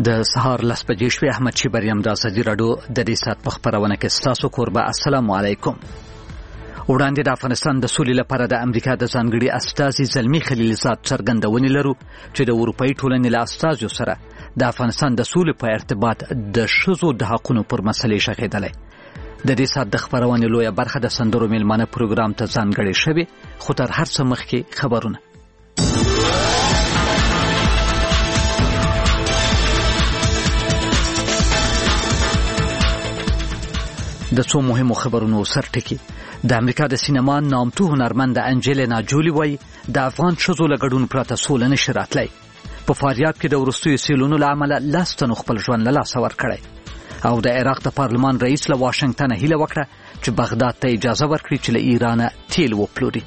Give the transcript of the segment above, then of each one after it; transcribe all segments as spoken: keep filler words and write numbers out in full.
د سهار لس بجې شوې. احمد شیبر یم د ازادي راډیو د دې ساعت په خپرونه کې ستاسو کوربه. السلام علیکم. وړاندې د افغانستان د سولې لپاره د امریکا د ځانګړي استازي زلمی خلیلزاد څرګندونې لرو چې د اروپایي ټولنې له استازو سره د افغانستان د سولې په ارتباط د ښځو د حقونو پر مسلې شغېدلی. د دې ساعت د خپرونې لویه برخه د سندرو میلمانه پروګرام ته ځانګړې شوې، خو تر هر څه مخکې خبرونه. د څو مهمو خبرونو سرټکی. د امریکا د سینما نامتو هنرمند انجلینا جولی وایي د افغان ښځو له ګډون پرته سوله نشي راتلی. په فاریاب کې د وروستیو سیلونو له امله لس تنو خپل ژوند له لاسه ورکړی. او د عراق د پارلمان رئیس له واشنګټنه هیله وکړه چې بغداد ته اجازه ورکړي چې له ایرانه تیل وپلوري.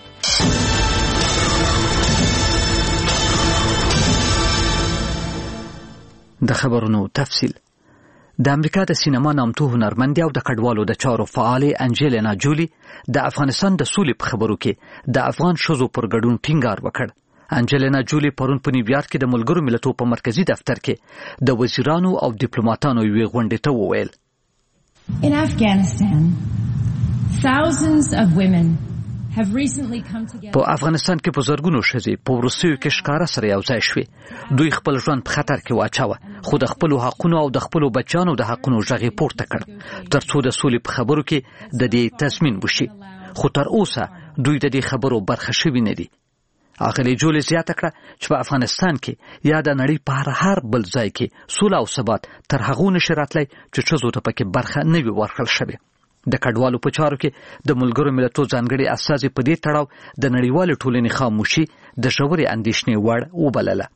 د خبرونو تفصیل. د امریکا د سینما نامتو هنرمند او د کډوالو د چارو فعال انجلینا جولی د افغانستان د سولې په خبرو کې د افغان ښځو پر ګډون ټینګار وکړ. انجلینا جولی پرون په نیویارک کې د ملګرو ملتونو په مرکزی دفتر کې د وزیرانو او ډیپلوماټانو یوې غونډې ته وویل: In Afghanistan, thousands of women have recently come together. په افغانستان کې په زرګونو ښځې په وروستیو کې ښکاره سره یو ځای شوې. دوی خپل ژوند په خطر کې واچاوه، خو د خپلو حقونو او د خپلو بچیانو د حقونو غږ یې پورته کړ ترڅو د سولې په خبرو کې د دې تضمین وشي. خو تر اوسه دوی د دې خبرو برخه شوي نه دي. اغلې جولی زیاته کړه چې په افغانستان کې یا د نړۍ په هر بل ځای کې سوله او ثبات تر هغو نشي راتلی چې ښځو ته پکې برخه نه وي ورکړل شوې. د کډوالو په چارو کې د ملګرو ملتونو ځانګړي استازي په دې تړاو د نړیوالې ټولنې خاموشي د ژورې اندېښنې وړ وبلله.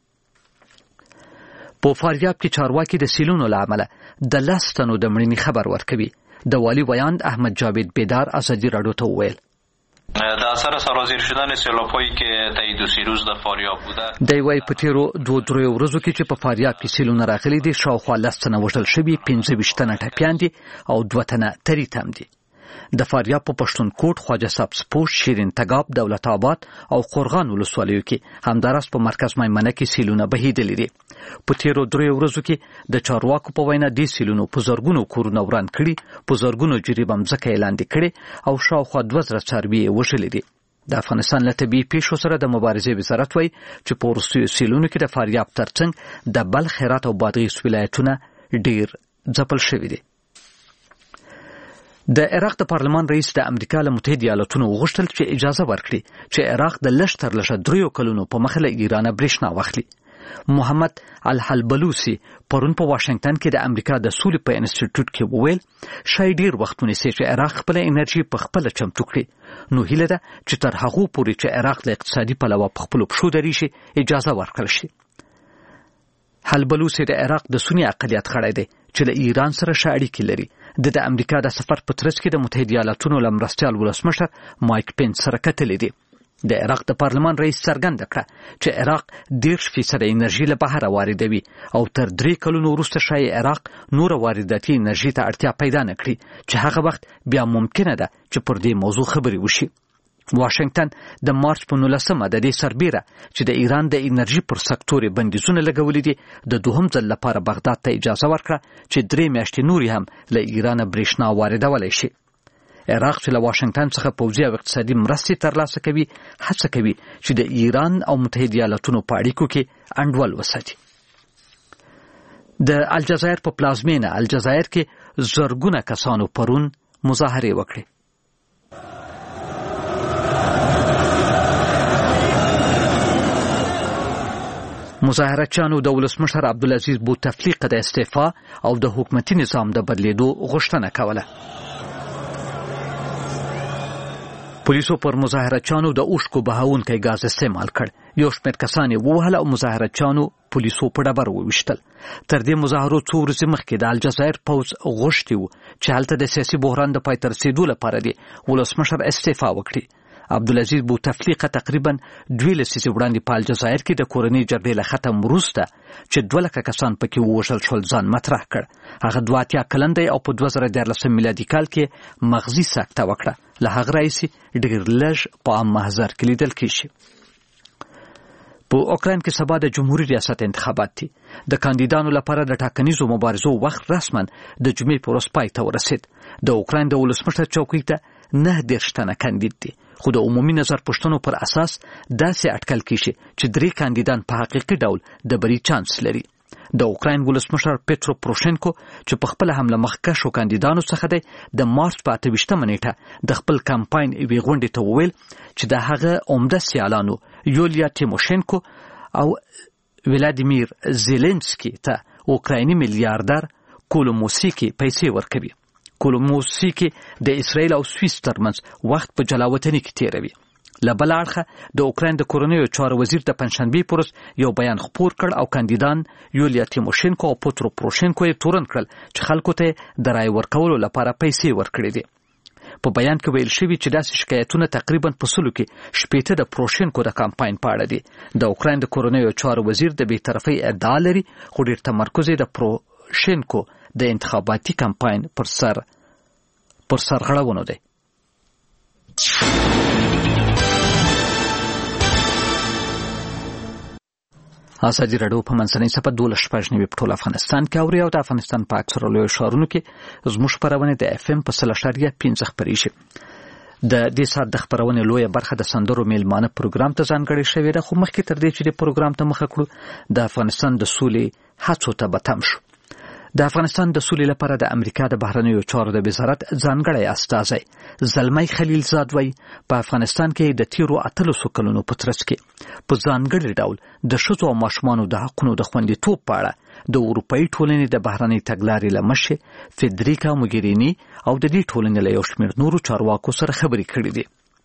په فاریاب کې چارواکي د سیلونو له امله د لس تنو د مړینې خبر ورکوي. د والي ویاند احمد جاوید بیدار ازادي راډیو ته وویل: در اثر سرازیر شدن سیلاب‌هایی که طی دو سه روز در فاریاب بوده. دی وايي په تیرو دوه درې ورځو کې چې په فاریاب کې سیلونه راغلي دي، شاوخوا لس تنه وژل شوي، پنځه ویشت تنه ټپیان دي او دوه تنه تریت هم دي. د فاریاب په پښتونکوټ، خواجه سبزپوش، شیرین تګاب، دولت آباد او قرغان ولسوالیو کې همداراز په مرکز میمنه کې سیلونه بهیدلي دي. په تیرو درې ورځو کې د چارواکو په وینا دې سیلونو په زرګونو کورونه وران کړي، په زرګونو جریبه مځکه یې لاندې کړي او شاوخوا دوه زره څاروي یې وژلي دي. د افغانستان له طبیعي پیښو سره د مبارزې وزارت وایي چې په وروستیو سیلونو کې د فاریاب ترڅنګ د بلخ، هرات او بادغیس ولایتونه ډیر ځپل شوي دي. د عراق د پارلمان رئیس د امریکا له متحده ایالاتونو وغوښتل چې اجازه ورکړي چې عراق د لږ تر لږه دریو کلونو په مخه له ایرانه برېښنا واخلي. محمد الحلبلوسی پرون په واشنګټن کې د امریکا د سولې په انسټیټیوټ کې وویل شاید ډیر وخت ونیسي چې عراق خپل انرژي په خپل چمتو کړي. نو هیله ده چې تر هغو پورې چې عراق له اقتصادي پلوه په خپلو پښو درېږي اجازه ورکړل شي. الحلبلوسی د عراق د سني اقلیت غړی دی چې له ایران سره ښه اړیکې لري. د د امریکا د سفر په ترڅ کې د متحده ایالاتونو له مرستیال ولسمشر مایک پینس سره کتلي دي. د عراق د پارلمان رئیس څرګنده کړه چې عراق دېرش فیصده انرژي له بهره واردوي او تر درې کلونو وروسته ښایي عراق نوره وارداتي انرژي ته اړتیا پیدا نه کړي چې هغه وخت بیا ممکنه ده چې پر دې موضوع خبرې وشي. واشنګټن د مارچ په نولسمه د دې سربیره چې د ایران د انرژي پر سکتور بندیزونه لګولي دي د دوهم ځل لپاره بغداد ته اجازه ورکړه چې درې میاشتې نورې هم له ایرانه برېښنا واردولی شي. عراق چې له واشنګټن څخه پوځي او اقتصادي مرستې ترلاسه کوي هڅه کوي چې د ایران او متحده ایالاتونو په اړیکو کې انډول وساتي. د الجزایر په پلازمینه الجزایر کې زرګونه کسانو پرون مظاهرې وکړې. مظاهرچیانو د ولسمشر عبدالعزیز بوتفلیقه د استعفا او د حکومتي نظام د بدلیدو غوښتنه کوله. پولیسو پر مظاهرچیانو د اوښکو بهونکی ګاز استعمال کړ. یو شمېر کسان یې ووهل او مظاهرچیانو پولیسو په ډبرو وویشتل. تر دې مظاهرو څو ورځې مخکې د الجزایر پوځ غوښتي و چې هلته د سیاسي بحران د پای ته رسېدو لپاره دې ولسمشر استعفا وکړي. عبدالعزیز بوتفلیقه تقریبا دوه لسیزې وړاندې په الجزایر کې د کورنۍ جګړې له ختم وروسته چې دوه لکه کسان پکې ووژل شول ځان مطرح کړ. هغه دوه اتیا کلن دی او په دوه زره دیارلسم میلادي کال کې مغزي سکته وکړه. له هغه راهیسې ډېر لږ په عام محضر کې لیدل کېږي. په اوکراین کې سبا د جمهوریت ریاست انتخابات دي. د کاندیدانو لپاره د ټاکنیزو مبارزو وخت رسما د جمعې په ورځ پای ته ورسید. د اوکراین د ولسمشر چوکۍ ته نه دېرش تنه کاندید دي، خو د عمومي نظر پوښتنو پر اساس داسې اټکل کیږي چې درې کاندیدان په حقیقي ډول د بری چانس لري. د اوکراین ولسمشر پیټرو پروشینکو چې په خپل هم له مخکښو کاندیدانو څخه دی، د مارچ په اته ویشتمه نیټه د خپل کمپاین یوې غونډې ته وویل چې د هغه عمده سیالانو یولیا تیموشینکو او ولادیمیر زيلنسکي ته اوکرایني میلیاردر کولوموسیکی پیسې ورکوي. کولوموسیکی د اسرائیل او سویس ترمنځ وخت په جلاوطنۍ کې تیروي. له بل اړخه د اوکراین د کورنیو چارو وزیر د پنځشنبې په ورځ یو بیان خپور کړ او کاندیدان یولیا تیموشینکو او پیټرو پروشینکو یې تورن کړل چې خلکو ته د رای ورکولو لپاره پیسې ورکړي دي. په بیان کې ویل شوي چې داسې شکایتونه تقریبا په سلو کې شپېته د پروشینکو د کمپاین په اړه دي. د اوکراین د کورنیو چارو وزیر د بې طرفۍ ادعا لري، خو ډېر تمرکز یې د پروشینکو د انتخاباتي کمپاین پر سر پر سرغړونو دی. ازادي راډیو په منځنۍ صفحه دولس شپږ نوي په ټول افغانستان کې اوري او د افغانستان په اکثره لویو ښارونو کې زموږ خپرونې د اف ام په سل اشاریه پنځه خپرېږي. د دې ساعت د خپرونې لویه برخه د سندرو میلمانه پروګرام ته ځانګړې شوې ده، خو مخکې تر دې چې د پروګرام ته مخه کړو د افغانستان د سولې هڅو ته به تم شو. د افغانستان د سولې لپاره د امریکا د بهرنیو چارو د وزارت ځانګړی استازی زلمی خلیلزاد وایي په افغانستان کې د تیرو اتلسو کلونو په ترڅ کې په ځانګړي ډول د ښځو او ماشومانو د حقونو د خوندیتوب په اړه د اروپایي ټولنې د بهرنۍ تګلارې له مشرې فدریکا موګریني او د دې ټولنې له یو شمېر نورو چارواکو سره خبرې کړې دي.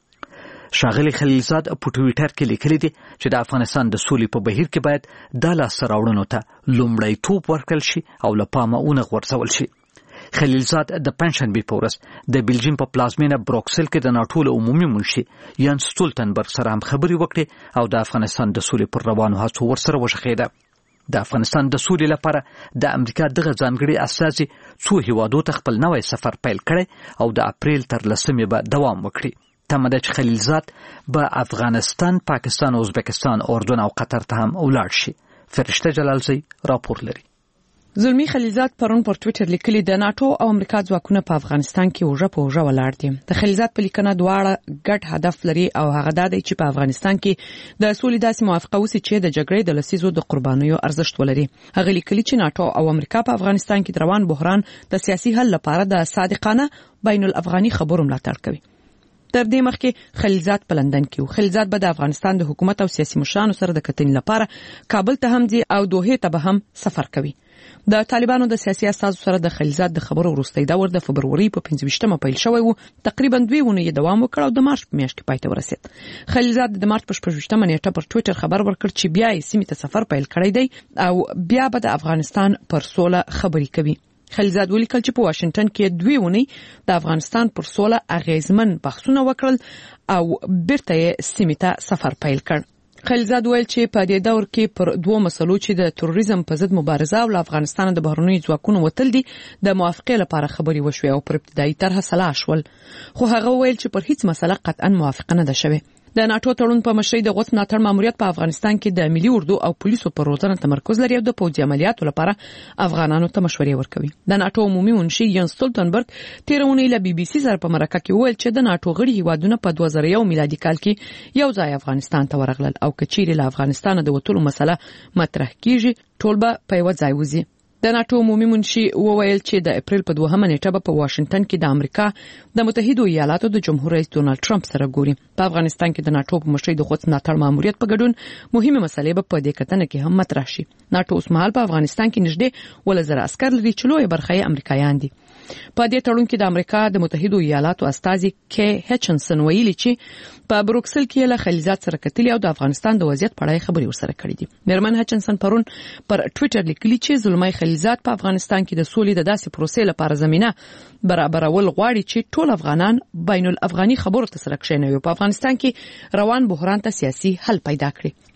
ښاغلي خلیلزاد په ټویټر کې لیکلي دي چې د افغانستان د سولې په بهیر کې باید د لاسته راوړنو ته لومړیتوب ورکړل شي او له پامه ونه غورځول شي. خلیلزاد د پنځشنبې په ورځ د بلجیم په پلازمینه بروکسل کې د ناټو له عمومي منشي یانس سټولټنبرګ سره هم خبرې وکړې او د افغانستان د سولې پر روانو هڅو ورسره وشخېده. د افغانستان د سولې لپاره د امریکا دغه ځانګړي استازي څو هیوادو ته خپل نوی سفر پیل کړی او د اپریل تر لسمې به دوام وکړي. تمه ده چې خلیلزاد به افغانستان، پاکستان، ازبکستان، اردن او قطر ته هم ولاړ شي. فرشته جلالزی راپور لري. زلمی خلیلزاد پرون پر ټویټر لیکلي د ناتو او امریکا ځواکونه په افغانستان کې اوژه په اوژه ولاړ دي. د خلیلزاد په لیکنه دواړه ګډ هدف لري او هغه دا دی چې په افغانستان کې د سولې داسې موافقه وسي چې د جګړې د لسیزو د قربانیو ارزښت ولري. هغه لیکلي چې ناتو او امریکا په افغانستان کې د روان بحران د سیاسي حل لپاره د صادقانه بین الافغاني خبرو ملاتړ کوي. تر دې مخکې خلیلزاد په لندن کې و. خلیلزاد به د افغانستان د حکومت او سیاسي مشرانو سره د کتنې لپاره کابل ته هم ځي او دوحې ته به هم سفر کوي. د طالبانو د سیاسي استازو سره د خلیلزاد د خبرو وروستی دور د فبروري په پنځه ویشتمه پیل شوی و. تقریبا دوه اونۍ دوام وکړ او د مارچ په میاشت کې پای ته ورسید. خلیلزاد د مارچ په شپږ ویشتمه نیټه پر ټویټر خبر ورکړ چې بیا یې سیمې ته سفر پیل کړی دی او بیا به د افغانستان پر سوله خبرې کوي. خلیلزاد ولیکل چې په واشنگټن کې دوه اونۍ د افغانستان پر سوله اغیزمن بحثونه وکړل او بیرته یې سیمې ته سفر پیل کړ. خلیلزاد ویل چې په دې دور کې پر دوه مسلو چې د تروریزم په ضد مبارزه او افغانستان د بهرنیو ځواکونو وتل دي د موافقې لپاره خبرې وشوې او پر ابتدایي طرحه سلا شول، خو هغه ویل چې پر هیڅ مسله قطعا موافقه نه ده شوې. د ناتو تړون په مشرۍ د غوث ملاتړ ماموریت په افغانستان کې د ملي اردو او پولیسو پر روزنه تمرکز لري او د پوځي عملیاتو لپاره افغانانو ته مشورې ورکوي. د ناتو عمومي منشي یانس سټولټنبرګ تیر اونۍ له بي بي سي سره په مرکه کې وویل چې د ناتو غړي هیوادونه په دوه زره یو میلادي کال کې یو ځای افغانستان ته ورغلل او کچېرې له افغانستان د وټولو مسله مطرح کیږي ټول به په یو ځای وځي. د ناتو عمومي منشي وویل چې د اپریل په دوهمه نیټه په واشنگټن کې د امریکا د متحده ایالاتو د جمهور رئیس ډونالد ټرمپ سره ګوري. په افغانستان کې د ناتو په مشرۍ د غوث ملاتړ ماموریت په ګډون مهمه مسلې به په دې کتنه کې هم مطرح شي. ناتو اوس مهال په افغانستان کې نږدې ولس زره عسكر لري چې لوی برخه یې امریکایان دي. په دې تړون کې د امریکا د متحده ایالاتو استازي کې هچنسن ویلي چې په بروکسل کې له خلیلزاد سره کتلي او د افغانستان د وضعیت په اړه خبرې ورسره کړې دي. میرمن هچنسن پرون پر ټویټر لیکلي چې زلمی خلیلزاد په افغانستان کې د سولې د داسې پروسې لپاره زمينه برابرول غواړي چې ټول افغانان بین الافغاني خبرو ته سره کښینوي او په افغانستان کې روان بحران ته سیاسي حل پیدا کړي.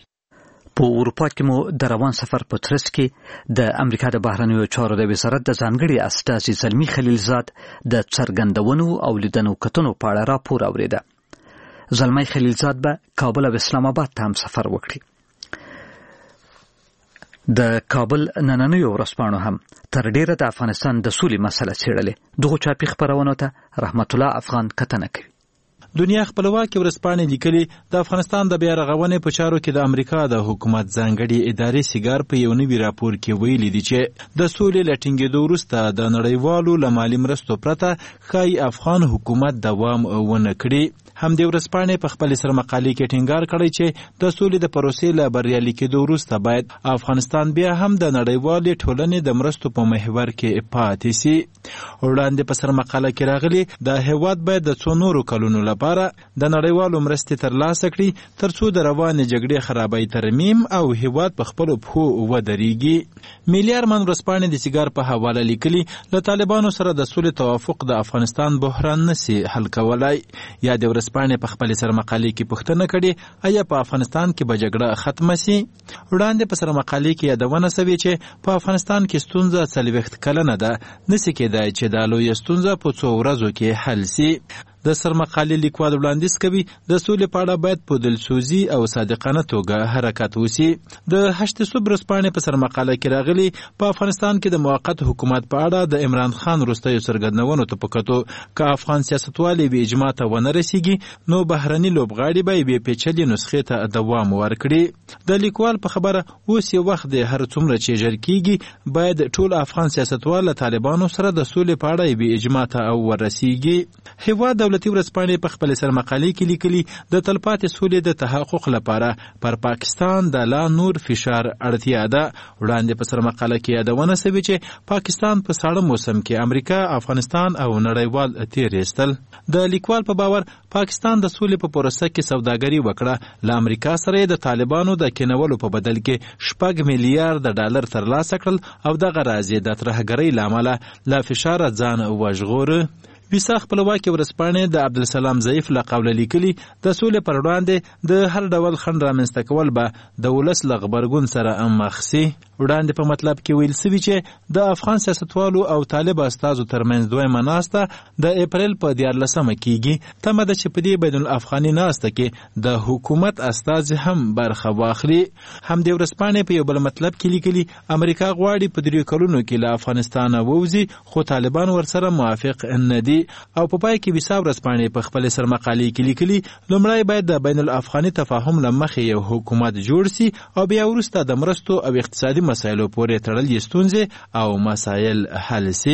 په اروپا کې مو د روان سفر په ترڅ کې د امریکا د بهرنیو چارو د وزارت د ځانګړي استازي زلمی خلیلزاد د څرګندونو او لیدنو کتنو په اړه راپور اوریده. زلمی خلیلزاد به کابل او اسلام آباد ته هم سفر وکړي. د کابل نننۍ ورځپاڼو هم تر ډیره د افغانستان د سولې مسله څېړلې. دغه چاپي خبرونو ته رحمت الله افغان کتنه کوي. دنیا خپلواکي ورځپاڼې لیکلي د افغانستان د بیا رغونې په چارو کې د امریکا د حکومت ځانګړي ادارې سیګار په یو نوي راپور کې ویلي دي چې د سولې له ټینګېدو وروسته د نړیوالو له مالي مرستو پرته ښایي افغان حکومت دوام ونه کړي. همدې ورځپاڼې په خپل سر مقالې کې ټینګار کړی چې د سولې د پروسې له بریالي کېدو وروسته باید افغانستان بیا هم د نړیوالې ټولنې د مرستو په محور کې پاتې سي. وړاندې په سر مقاله کې راغلي د هېواد باید د څو نورو کلونو لپاره د نړیوالو مرستې ترلاسه کړي ترڅو د روانې جګړې خرابۍ ترمیم او هېواد په خپلو پښو ودرېږي. ملي ارمان ورځپاڼې د سیګار په حواله لیکلي له طالبانو سره د سولې توافق د افغانستان بحران نسي حل کولای. یا د ورځپاڼې په خپل سر مقالې کې پوښتنه کړې آیا په افغانستان کې به جګړه ختمه سي؟ وړاندې په سر مقالې کې یادونه شوې چې په افغانستان کې ستونزه څلوېښت کلنه ده، نسي کېدای چې دا لویه ستونزه په څو ورځو کې حل سي. د سرمقالې لیکوال وړاندیز کوي د سولې په اړه باید په دلسوزي او صادقانه توګه حرکت وشي. د هشت صبح ورځپاڼې په سرمقاله کې راغلي په افغانستان کې د موقت حکومت په اړه د عمران خان وروستیو څرګندونو ته په کتو که افغان سیاستوال بې اجماع ته ونه رسیږي نو بهرني لوبغاړي به یې بې پیچلې نسخې ته دوام ورکړي. د لیکوال په خبره اوس یو وخت دی هر څومره چې ژر کېږي باید ټول افغان سیاستوال له طالبانو سره د سولې په اړه بې اجماع ته ورسیږي. هېواد دولتي ورځپاڼې په خپل سر مقالې کې لیکلي د تلپاتې سولې د تحقق لپاره پر پاکستان د لا نور فشار اړتیا ده. وړاندې په سر مقاله کې یادونه شوې چې پاکستان په ساړه موسم کې امریکا، افغانستان او نړیوال تیر ایستل. د لیکوال په باور پاکستان د سولې په پروسه کې سوداګري وکړه، له امریکا سره د طالبانو د کینولو په بدل کې شپږ میلیارډ ډالر ترلاسه کړل او دغه راز یې د ترهګرۍ له امله له فشاره ځان وژغوره. ویسا خپلواکي ورځپاڼې د عبدالسلام ضعیف له قوله لیکلي د سولې پر وړاندې د هر ډول خنډ رامنځته کول به د ولس له غبرګون سره مخ سي. وړاندې په مطلب کې ویل سوي چې د افغان سیاستوالو او طالب استازو ترمنځ دویمه ناسته د اپریل په دیارلسمه کېږي. تمه ده چې په دې بین الافغاني ناسته کې د حکومت استازي هم برخه واخلي. همدې ورځپاڼې په یو بل مطلب کې لیکلي امریکا غواړي په دریو کلونو کې له افغانستانه ووځي خو طالبان ورسره موافق نه دي. او په پای کې ویسا ورځپاڼې په خپل سر مقالې کې لیکلي لومړی باید د بین الافغاني تفاهم له مخې یو حکومت جوړ سي او بیا وروسته د مرستو او اقتصادي مسایلو پورې تړلې ستونزې او مسایل حل سي.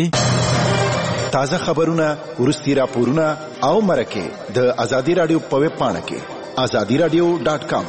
تازه خبرونه، وروستي راپورونه او مرکې د ازادي رادیو په ویب پاڼه کې ازادي رادیو ډاټ کام.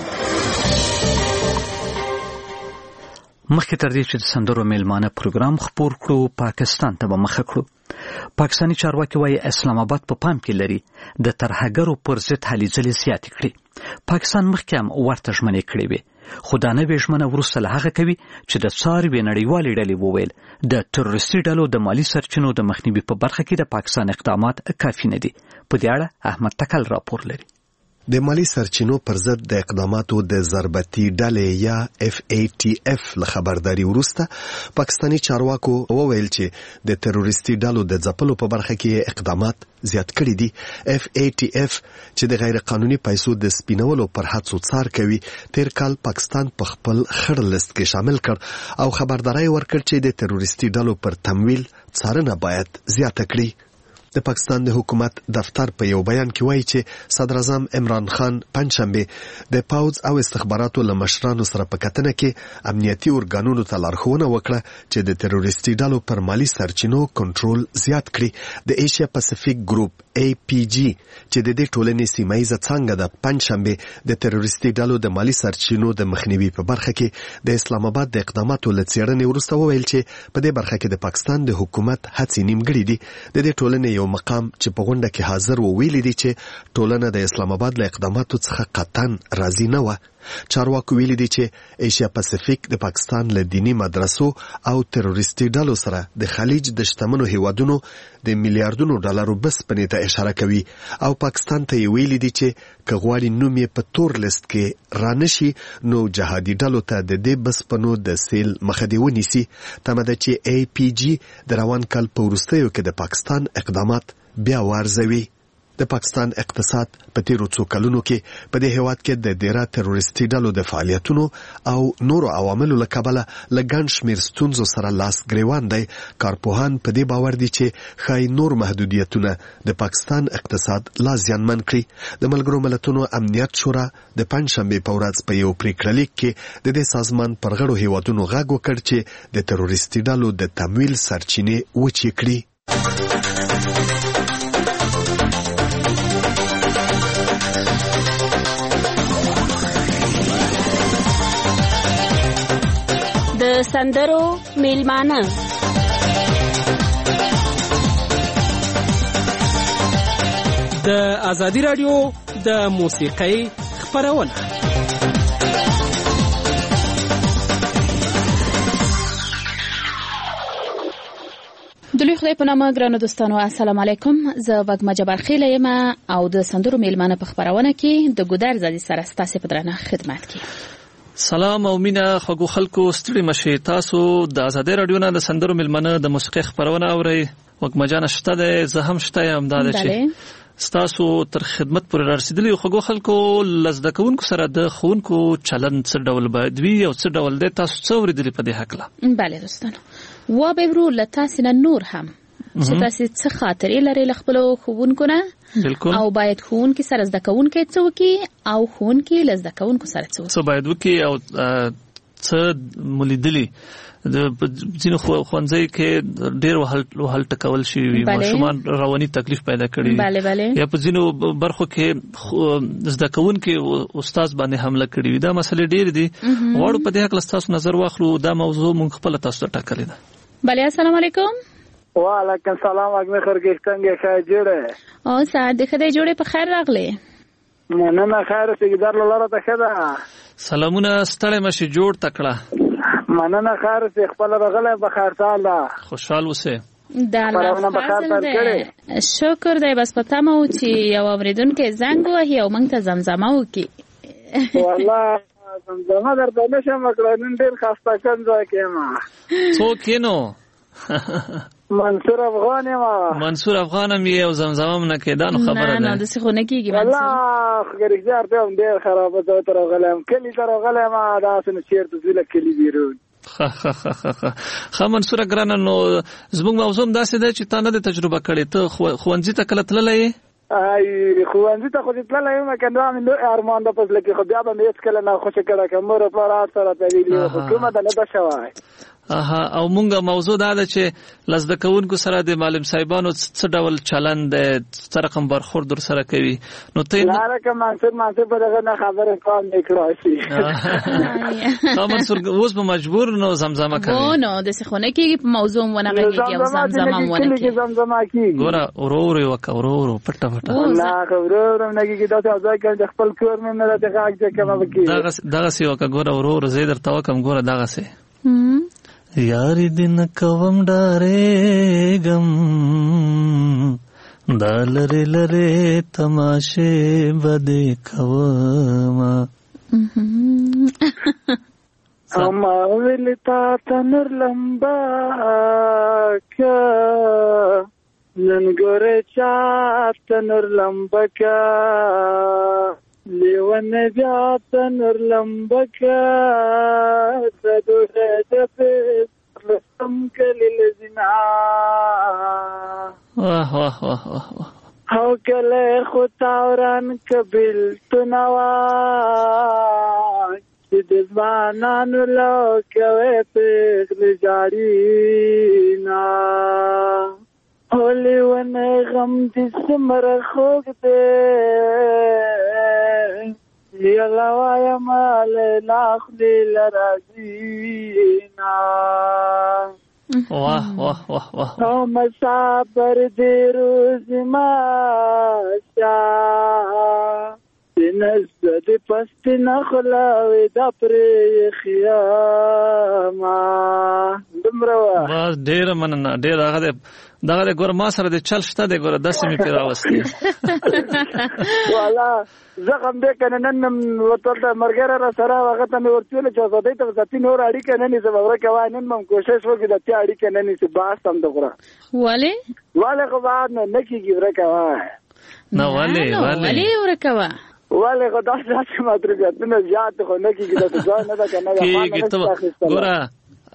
مخکې تر دې چې د سندرو میلمانه پروګرام خپور کړو پاکستان ته به مخه کړو. پاکستاني چارواکي وايي اسلام آباد په پام کې لري د ترهګرو پر ضد هلې ځلې زیاتې کړي. پاکستان مخکې هم ورته ژمنې کړې وې خو دا نوې ژمنه وروسته له هغه کوي چې د څاروي نړیوالې ډلې وویل د تروریستي ډلو د مالي سرچینو د مخنیوي په برخه کې د پاکستان اقدامات کافي نه دي. په دې اړه احمد تکل راپور لري. د مالی سرچینو پر ضد د اقداماتو د ضربتي ډلې یا اف ای ټي اف له خبرداري وروسته پاکستاني چارواکو وویل چې د تروریستي ډلو د ځپلو په برخه کې اقدامات زیات کړي دي. اف ای ټي اف چې د غیر قانوني پیسو د سپینولو پر هڅو څار کوي تیر کال پاکستان په خپل خړ لیست کې شامل کړ او خبرداري ورکړ چې د تروریستي ډلو پر تمویل څارنه باید زیاته کړي. د پاکستان د حکومت دفتر په یو بیان کې وایي چې صدر اعظم عمران خان پنځشنبه د پاوز او استخباراتو له مشرانو سره په کتنه کې امنیتي ارګانونو ته لارښوونه وکړه چې د تروریستي ډلو پر مالی سرچینو کنټرول زیات کړي. د ایشیا پاسفیک ګروپ ای پی جی چې د دې ټولنې سیمایي څنګه د پنځشنبه د تروریستي ډلو د مالی سرچینو د مخنیوي په برخه کې د اسلام آباد د اقداماتو له څېړنې وروسته وویل چې په دې برخه کې د پاکستان د حکومت هڅې نیمګړې دي. د دې ټولنې یو مقام چې په غونډه کې حاضر و ویلي دي چې ټولنه د اسلام آباد له اقداماتو څخه قطعاً راضي نه وه. چارواکو ویلي دي چې ایشیا پاسفیک د پاکستان له دینی مدرسو او تروریستي ډلو سره د خلیج د شتمنو هیوادونو د میلیارډونو ډالرو بسپنې ته اشاره کوي او پاکستان ته یې ویلي دي چې که غواړي نوم یې په تور لیست کې رانشي نو جهادي ډلو ته د دې بسپنو د سیل مخه دې ونیسي. تمه ده چې ای پی جی د روان کال په وروستیو کې د پاکستان اقدامات بیا وارزوي. د پاکستان اقتصاد په تیرو څو کلونو کې په دې هیواد کې د ډیره تروریستي ډلو د فعالیتونو او نورو عواملو له کبله له ګڼ شمېر ستونزو سره لاس ګریوان دی. کارپوهان په دې باور دي چې ښایي نور محدودیتونه د پاکستان اقتصاد لا زیانمن کړي. د ملګرو ملتونو امنیت شورا د پنځشنبې په ورځ په یو پریکړه لیک کې د دې سازمان پر غړو هیوادونو غږ وکړ چې د تروریستي ډلو د تمویل سرچینې وچې کړي. د سندرو میلمانه د ازادي رادیو د موسیقۍ خپرونه. د لوی خدای په نامه ګرانو دوستانو السلام علیکم. زه وګما جبار خیله یم او د سندرو میلمانه په خپرونه کې د ګودر زادي سره ستاسو په درنه خدمت کې. سلام او مینا خو خلکو ستړي مشي. تاسو د ازادي رادیو نه د سندرو میلمانه د موسیقي خپرونه اورئ. وګما جان شته ده، زه هم شته یم. دا چې تاسو تر خدمت پر رسیدلی خو خلکو لزده کوونکو سره د خونکو چلن څه ډول باید وي او څه ډول دی، تاسو څه ورېدلی په دې حق؟ بله دوستانو، و به ورو لتاسې نه نور هم چې تاسو څه خاطرې لري له خپلو ښوونکو نه، او باید ښوونکي سره زده کوونکي څه وکړي او ښوونکي له زده کوونکو سره څه وکړي، څه باید وکړي او څه مو لیدلي. د ځینو ښوونځي کې ډېر وهل ټکول شوي وي، ماشومان رواني تکلیف پیدا کړي، یا په ځینو برخو کې زده کوونکي استاد باندې حمله کړي وي. دا مسلې ډېرې دي. غواړو په دې هکله ستاسو نظر واخلو. دا موضوع مونږ خپله تاسو ته ټاکلې ده. بله، السلام علیکم. وعلیکم السلام. اګمې خرګشتنګ ښه جوړه او ساعت د خدای جوړې په خیر راغلی. مننه. خیر سګدار لاره ته ښه ده. سلامونه، ستړی مشي، جوړ تکړه. مننه. خیر سي خپل راغلی په خیر ساله خوشحال اوسه. دا الله فضل دی، شکر دی. بس پته مو چې یو اوریدونکو زنګ وهي او موږ ته زمزمه وکړي. والله زمزمه درته نشم وکړای، نن ډېر خسته کنځه کېما. څوک یې نو؟ منصور افغان یم. منصور افغان هم یې او زمزمه هم نه کېده، نو خبره ده. نه نه داسې خو نه کېږي منصور. والله ګرفتار ته هم ډېر خرابه ځای ته راغلی یم، کلي ته راغلی یم. داسې نو چېرته ځي له کلي بیرون. ښه منصوره ګرانه، نو زموږ موضوع هم داسې ده چې تا نه ده تجربه کړې. ته ښوونځي ته کله تللی یې؟ ای ښوونځي ته خو دې تللی یم، که دا مې نور ارمان ده په زړه کې، خو بیا به مې هېڅکله ناخوښه کړه که مور او پلار هر څه راته ویلي وو، خو کومه ده نه ده شوی. اها. او مونږه موضوع دا ده چې لزده کوونکو سره د معلم صاحبانو څه ډول چلند دی، څه رقم برخورد در سره کوي. نو ته نه لکه منصور منصور په دغه نه خبره کار نه کړای شي. نو منصور اوس به مجبور نو زمزمه کوي. و نو داسې خو نه کېږي، په موضوع ونه غږېږي او زمزمه هم ونه کېږي. زمزمه کېږي. ګوره ورو ورو یې وکړه، ورو ورو پټه پټه. نه ورو ورو نه کېږي. داسې ځای کې د خپل کور مې نه راته غږ چې کومه وکړي. دغسې وکړه. ګوره ورو ورو زه یې درته وکړم. ګوره دغسې یاری دن کوم ډارېږم، دا لرې لرې تماشې به دې کومه. اما ویل تا ته نور لمبه که نن ګورې چا ته نور لمبه که لیونه بیا ته نور لمبه که د دوره د پیس رسم کلی لزنا. واه واه واه واه. او کله خو تاوران کبیل تو نوا چې د ځوانانو لو کوي پیغل جاری نا. اولی ونه غم دې سمره خوږ دی، یلا وایا مال لاخلی لرازینا. واه واه واه واه. او مسافر دی روز ماشا دنست دی پست نخلاوی دا پری خیاما. دمروا باز ډیر مننه، ډیر هغه دی دغه د ګور ما سره د چل شته دی. ګوره داسې مې پرې راوستې. والا زغم دې که نه نن ورته ملګری را سره هغه ته مې ورتویل چې ازادۍ ته ذاتي نور اړیکه نه نیسم. ورکه وایي نن به م کوشش وکړي د تې اړیکه نه نیسي. بحث هم د غوره ولې ولې خو بعد نه نه کېږي. ورکه وایي نه ولې ولې ورکوا ولې خدای داسې مطلبیتونه زیات خو نه کیږي د ځای نه ده کنه کیږي ګوره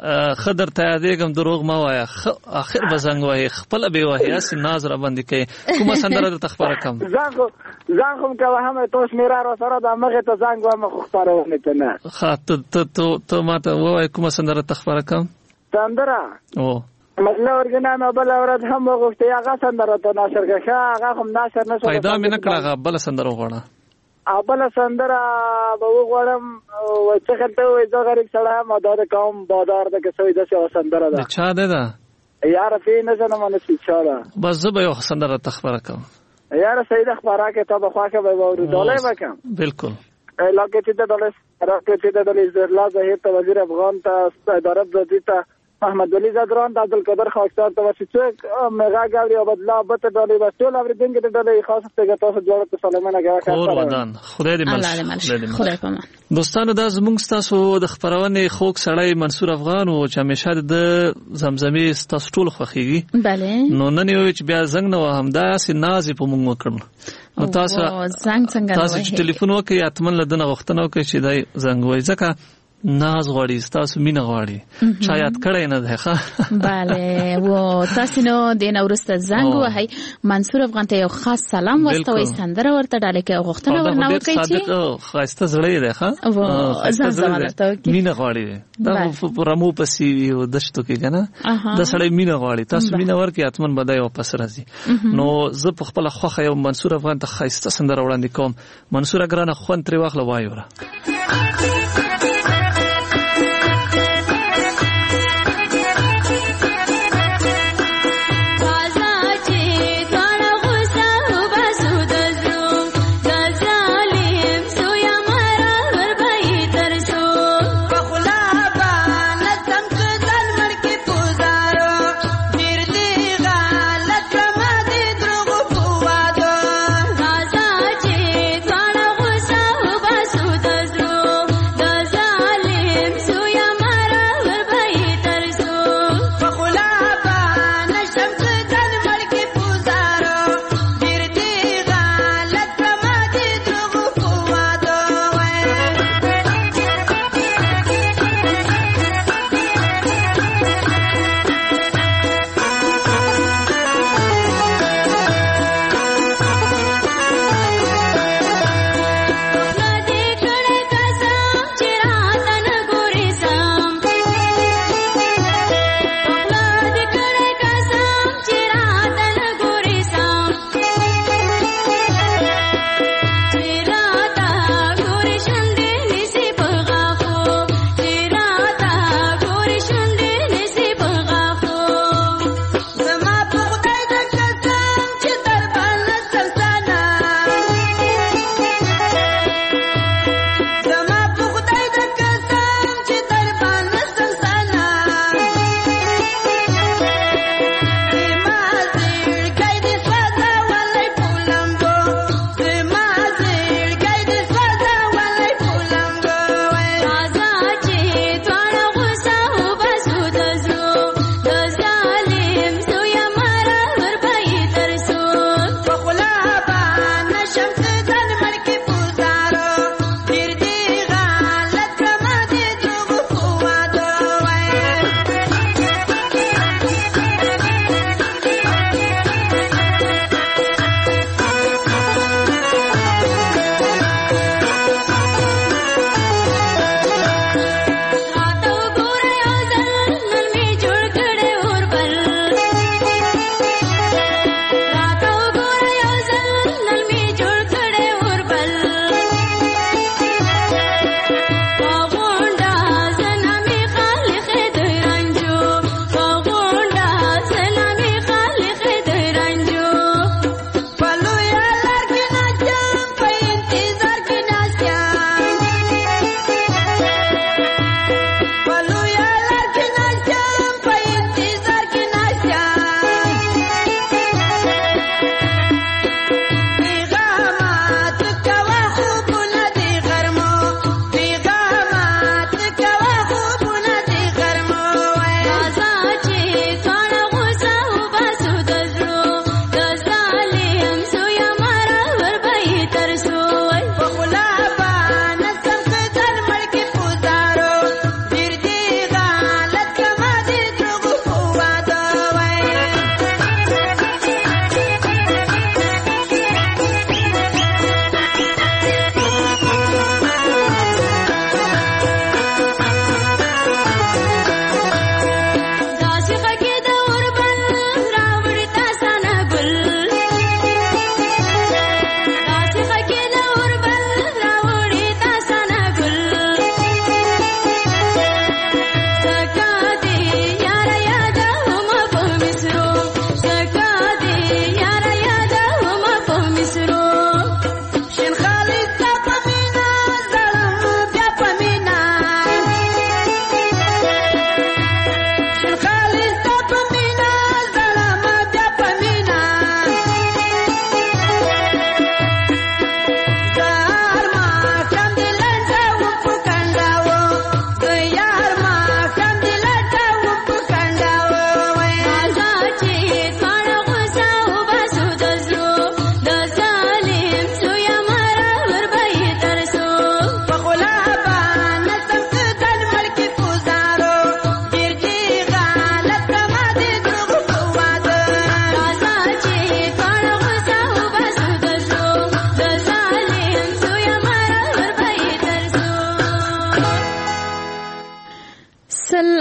خضر ته یادېږم دروغ ما وایا اخر به زنګ وایي خپل به وایي اس ناز را باندې کوي کومه سندره د تخبره کم زنګ زنګ هم کوي هم توش میرا را سره د مغه ته زنګ و مخ خبرونه کنه خاطر ته ته ته ماته وایي کومه سندره تخبره کم سندره او مطلب ورګنا نه بل اورد هم وغوښتي هغه سندره ته نشر کښه هغه هم نشر نه شو پیدا مې نه کړه بل سندره غواړه ابل سندره به وګورم او څه کته وې زه غریب سره ما دا کوم بازار د کسوې د څه سندره ده چا ده دا یار فی نه زنه مونږ څه چاره بس زه به یو سندره تخبره کوم یار سید خبره کې ته به خواکه به ورو ډولې وکم بالکل علاقه چې د ډولې راکې چې د ډولې زرلا زهیر ته وزیر افغان ته اداره د دې محمد ولی زادران د عبدالقادر خاکسار ته ورسې څوک مغا غاړي او بدلا بت ډولې بسول او دنګ د ډولې خاصه ته تاسو جوړه ته سلامونه غواړم اور ودان خدای دې مل خدای پامان دوستانو دا زموږ تاسو د خبرونه خوک سړی منصور افغان او چې همیشه د زمزمي تاسو ټول خوخيږي bale نو نن یو چې بیا زنګ نو همدا سي نازي په موږ وکړل نو تاسو زنګ څنګه تاسو چې ټلیفون وکړئ اتمن لدنه غوښتنه وکړئ چې دای زنګ وای ځکه ناز غواړي تاسو مینه غواړي چا یاد کړی نه ده ښه bale و تاسو نو د نورسته زنګ وای منصور افغان ته یو خاص سلام واستوي سندره ورته ډاله کې غوښتنه ورنه وکړي چې خاصه زړې ده ښه و ځان مینه غواړي دا پرمو پسې یو دشتو کې کنه د سړی مینه غواړي تاسو مینه ورکې اتمن بدای واپس راځي نو زه په خپل خوخه یو منصور افغان ته خاصه سندره وړاندې کوم منصور اگرانه خون تر واخله وایو Gaza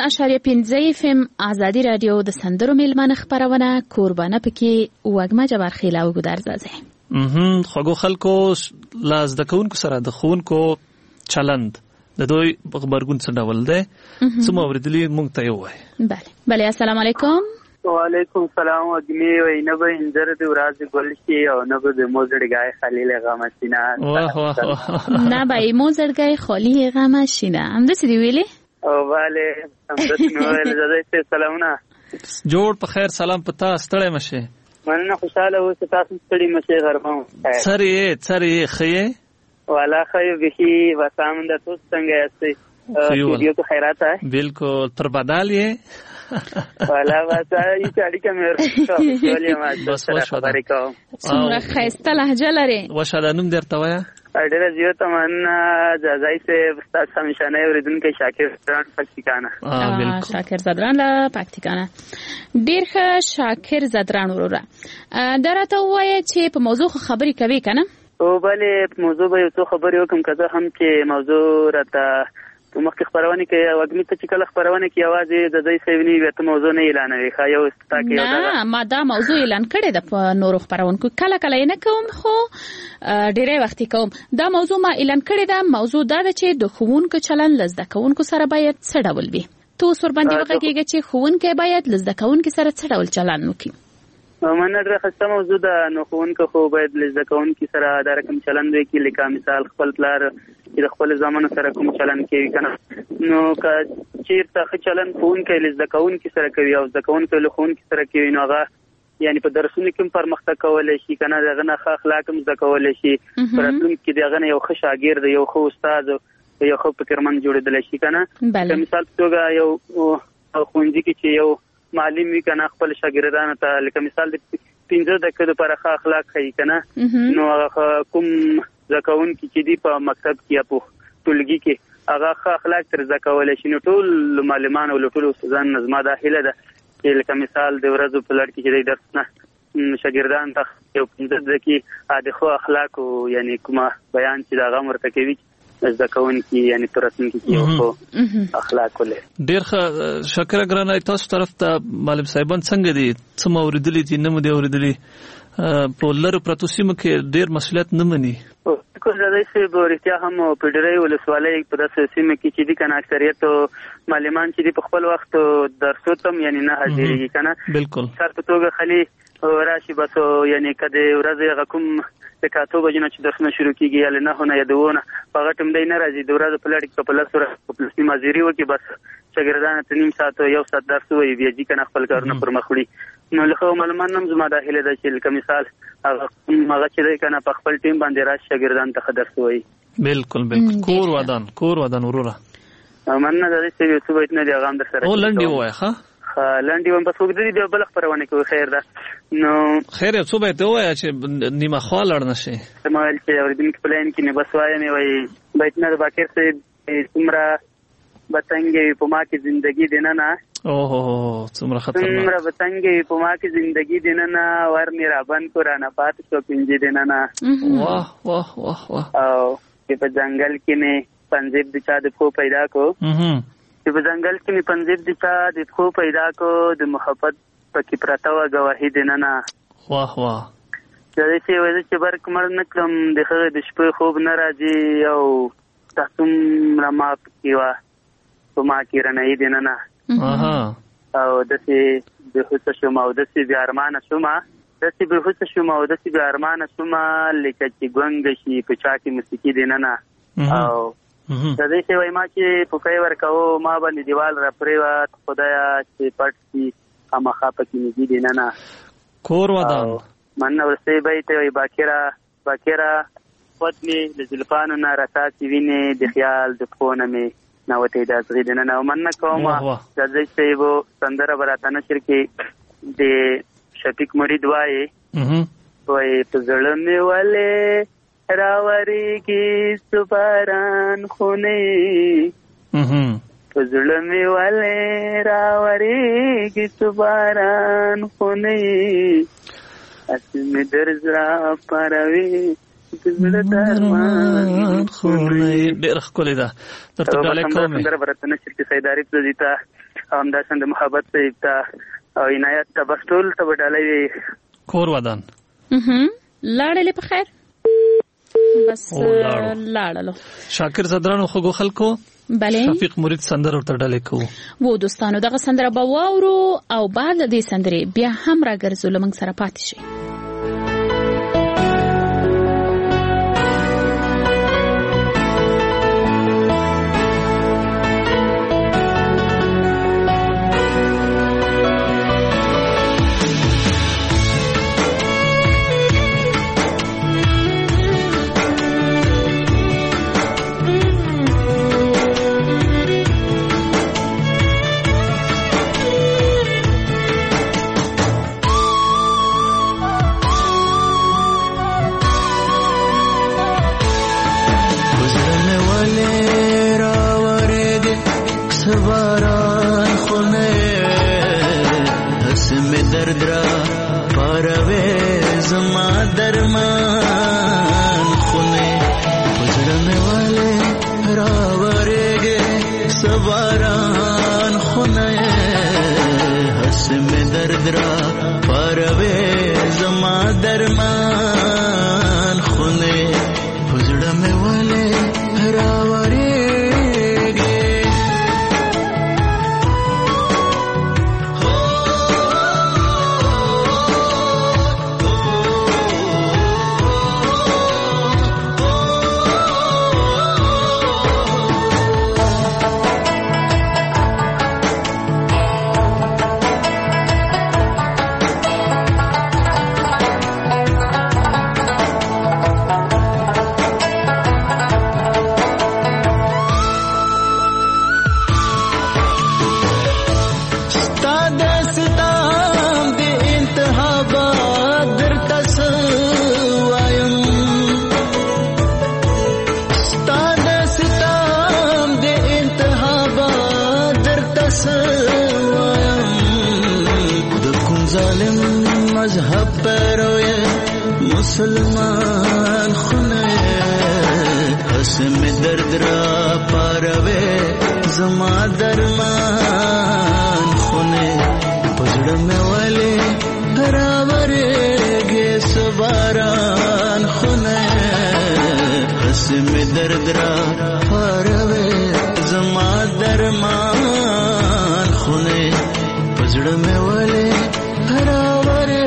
اعشاریه پنځه اف ام ازادي رادیو د سندرو میلمانه خبرونه کوربانه پکې وګما جبار خیلا او ګدار زازه مهم خو خلکو لاز د کونکو سره د خونکو چلند د دوی خبرګون څه ډول دی څه موردلی مونږ ته وای بله بله السلام علیکم وعلیکم السلام وګمی وای نه به انځر د ورځ ګل شي او نه به د موزړګای خلیل غمشینا واه واه نه به موزړګای خلیل غمشینا هم د سړي ویلي او bale همدس نو ول زده سلامونه جوړ په خیر سلام پتا ستړی مشه مننه خوشاله اوسه تاسو ستړي مشه غربم سری سری خیه والا خیو بهي وسامند تاسو څنګه یاست ویډیو ته خیرات ہے بالکل پر بدل یې والا واسه ای چاړي کمر ولې ما سره خبرې کوم څومره خسته لهجه لري وشادانم درته وایا ډېر زیات تمنا جزای سے استاد سمشانه اوریدونکو شاکر زدران پکتیکانا اه بالکل شاکر زدران لا پکتیکانا ډېر ښه شاکر زدران وروره درته وایي چې په موضوع خبرې کوي کنه او بلې موضوع به یو څه خبرې وکم کزه هم چې موضوع راته په مخکې خبرونه کې وګمی ته چې کله خبرونه کې आवाज د دې سیونی وته موضوع نه اعلانوي خا یو ستا کې نه ما دا موضوع اعلان کړی د په نورو خبرونکو کله کله نه کوم خو ډیره وخت کوم دا موضوع ما اعلان کړی دا موضوع دا چې د خوونکو چلن لزده کوونکو سره باید څه ډول وي تو سر باندې وکړي چې خوونکو باید لزده کوونکو سره څه ډول چلن وکړي منه درې خسته موضوع ده نو خوونکو خو باید لزده کوونکو سره دا رقم چلن وي کې لکه مثال خپل پلار چې خپل ځامن سره کوم چلن کوي کنه نو که چیرته چلن خوونکو لزده کوونکو سره کوي او زده کوونکو له خوونکو سره کوي نو هغه یعنی په درسونو کې پرمختګ کولای شي کنه دغه نه اخلاق هم زده کولای شي پراتون کې دغه نه یو ښه شاګرد یو ښه استاد یو ښه فکرمن جوړېدل شي کنه مثال توګه یو خوندې کې چې یو معلم وی کنه خپل شاګردانو ته لکه مثال د پنځه دقیقې لپاره ښه اخلاق ښيي کنه نو هغه کوم ځکهون کې چې دی په مکتب کې په ټولګي کې هغه ښه اخلاق تر ځکول شي نو ټول معلمان او ټول استادان نظم داخله ده چې لکه مثال د ورځو په لړ کې چې درس نه شاګردان ته یو پنځه دقیقې د خو اخلاق او یعنی کومه بیان چې دا غمر ته کوي ځکهون کې یعنی ترسن کې یو اخلاق ولې ډیر ښه شکر ګرانه تاسو طرف ته معلم صاحبان څنګه دي څه موردلی دي نه مو دی اوریدلی په لر پروتوسیم کې ډیر مسولیت نه مني کو زړه سي بورتیا هم په ډېرې ولسوالۍ په داسې سیمه کې چې دي کنه اکثریت معلمان چې دي په خپل وخت درسو تم یعنی نه حاضرېږي کنه بالکل سر په توګه خالي راشي بس یعنی کده ورځ غکم د کاتو بجنه چې درسونه شروع کیږي یا نه هونه یادونه په غټم دی نه راځي د ورځ په لړ کې په لاسره په پلسي مازيري وکي بس شاګردان ته نیم ساعت یو ساعت درس وایي بیا دي کنه خپل کارونه پر مخ وړي نو له معلومان هم زما داخله ده چې لکه مثال هغه هغه چې کنه په خپل ټیم باندې راځي شاګردان ته درس وایي بالکل بالکل کور ودان کور ودان وروره مننه د دې څه څه نه دی هغه هم در سره او لنډي وای ښه لنډي هم په څوک دی بل خبرونه کوي خیر ده نو خیر یو څه به ته وای چې نیمه خال اړ نشي سمال چې اوریدونکو پلان کې نه بس وای مې وای بیت نه باکر سه څومره بتنګي په ما کې ژوندۍ دینه نه اوه څومره خطرناک څومره بتنګي په ما کې ژوندۍ دینه نه ورني را بند قرآن پات شو پنځه دینه نه واه واه واه واه او په ځنګل کې نه پنځه د چا د خو پیدا کو چې په ځنګل کې نه پنځه د چا د خو پیدا کو د محبت پکې پراته و گواهی دینه نه واه واه دا چې وایي چې برک مر نکلم د خره د شپې خوب نه راځي او تاسو را ما کیوا په ما کې رنه دینه نه اها او د سې د هوڅ شوم او د سې بیا ارمان شوم د سې به هوڅ شوم او د سې بیا ارمان شوم لکه چې ګونګ شي په چا کې موسیقي دینه نه او د دې چې وایي ما چې په کوي ورکاو ما باندې دیوال را پریوات خدایا چې پټ شي اما خاپه کې نږدې دینه نه کور ودان من ورسې بیت وي باکرا باکرا پتنی د زلفانو نه راځي ویني د خیال د فون مې نوته د ازغې دینه نه من کومه د دې چې وو سندره براته نشر کې د شفیق مرید وایي وایي په زړه مې والے راوري کې سپاران خونه په زړه مې والے راوري کې سپاران خونه اسمه درزرا پروي زړه درمان خونه ډېر ښکلی ده درته ډالۍ کوم سندره برته نشر کې سیداری په دیتا همداسې د محبت صاحب ته او عنایت ته بس ټول ته ډالۍ کور ودان لاړلې په خیر بس لاړلو شاکر صدرانو خو خلکو بله شفیق مرید سندر ورته ډالۍ کوو وو دوستانو دغه سندره به واورو او بعد د دې سندرې بیا هم راګرځو لمنګ سره پاتې شي مسلمان خونه حسم درد را پاروے زما درمان خونه پزړه مې ولې راورې گے سباران خونه حسم درد را پاروے زما درمان خونه پزړه مې ولې راورې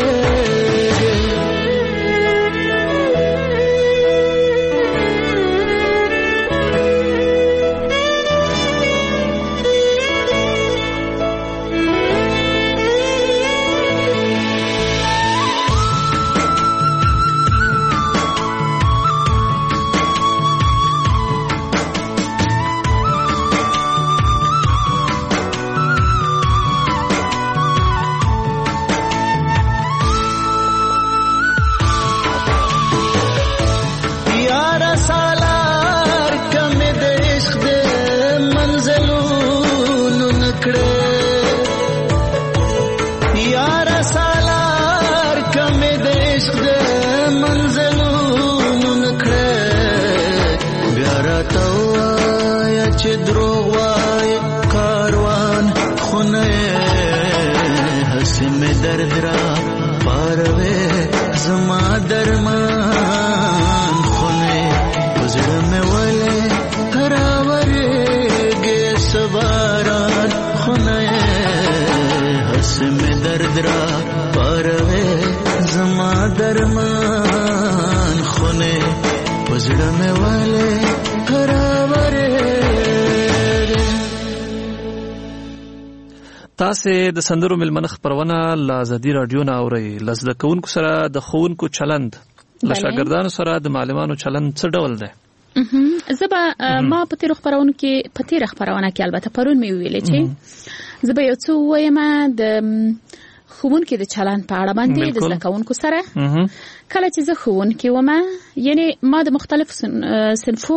تاسو د سندرو ملمنه خبرونه ل ازادي رادیو نه اورئ. لزده کوونکو سره د خوونکو چلند ل شاګردانو سره د معلمانو چلند څه ډول دی؟ زبا ما په تیر خبرونه کې په تیر خبرونه کې البته پرون مې ویلې چې زبا یو څه وایم د خوونکو د چلند په اړه باندې د زده کوونکو سره کله چې زه خوونکو وم یعنی ما د مختلف صنفو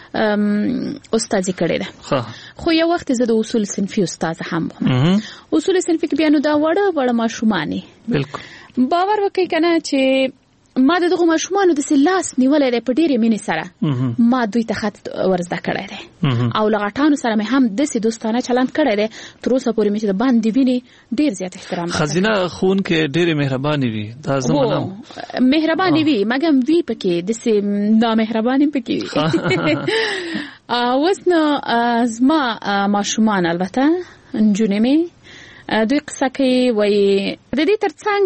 استادي کړې ده خو یو وخت زه د اصول صنفي استاد هم وم. اصول صنفي کې بیا نو دا وړه وړه ماشومانه بالکل باور وکړئ کنه چې ما د دغه ماشومانو د سلاس نیولې په ډېرې مینې سره ما دوی ته خط ورزده کړی دی او لغټانو سره مې هم داسې دوستانه چلند کړی دی تر اوسه پورې مې چې د باندې ویني ډېر زیات احترام خزینه ښوونکې ډېرې مهربانې وي دا زه منم مهربانې وي مګم وي پکې داسې نامهربانې پکې وي اوس نو زما ماشومان البته نجونې مې دوی قصه کوي وایي د دې ترڅنګ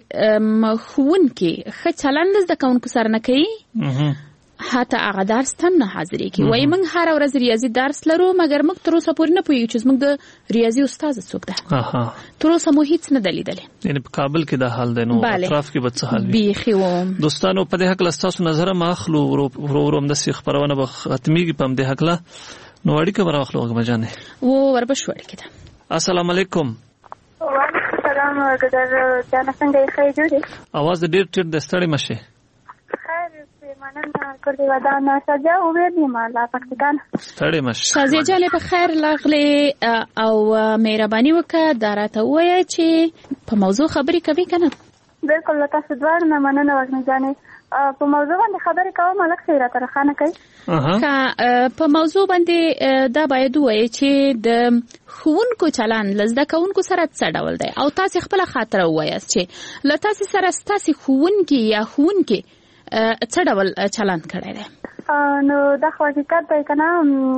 چې ښوونکي ښه چلند زده کوونکو سره نه کوي حتی هغه درس هم نه حاضرېږي وایي موږ هره ورځ ریاضي درس لرو مګر موږ تر اوسه پورې نه پوهېږو چې زموږ د ریاضي استاذه څوک ده تر اوسه مو هیڅ نه ده لیدلې یعنې په کابل کې دا حال دی نو اطراف کې به څه حال وي بیخي و دوستانو په دې هکله ستاسو نظر هم اخلو ورو ورو همداسې خپرونه به ختمېږي په همدې هکله نو اړیکه به راواخلو وږمه جانې و وربشو اړیکې ده السلام علیکم وعلیکم السلام ګدر جانه څنګه یې جوړې اواز د ډېر ټیټ د ستړی مشه خیر په مننه کړی ودان سجا او وې ما لا پکتان ستړی مشه شازیه جانه په خیر لاغله او مهرباني وکړه دا راته وایي چې په موضوع خبرې کوي کنه بالکل تاسو دوه نه مننه وګڼئ جانې په موضوع باندې خبرې کوم الک سره تر خانه کوي که په موضوع باندې دا باید وایي چې د ښوونکو چلند لزده کوونکو سره څه ډول دی او تاسو خپل خاطر وایاست چې له تاسو سره ستاسو ښوونکي یا ښوونکي څه ډول چلند کړی دی نو دا خو حقیقت دی کنه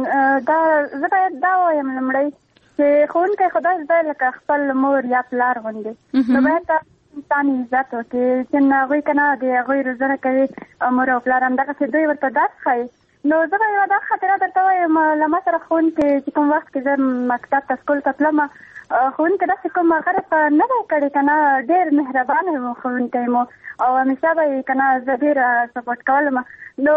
دا زه باید دا وایم لمړی چې ښوونکی خدای زده لکه خپل مور یا پلار غوندې نو باید انسان عزت وکړي چې هغوی که نه د هغوی روزنه کوي مور او پلار همدغسې دوی ورته درس ښایي نو زه به یوه دا خاطره درته وایم له ما سره ښوونکي چې کوم وخت کې زه مکتب ته سکول ته تلم ښوونکي داسې کوم غرض نه دی کړی که نه ډېر مهربانه و ښوونکی مو او همیشه به یې که نه زه ډېره سپورټ کولم نو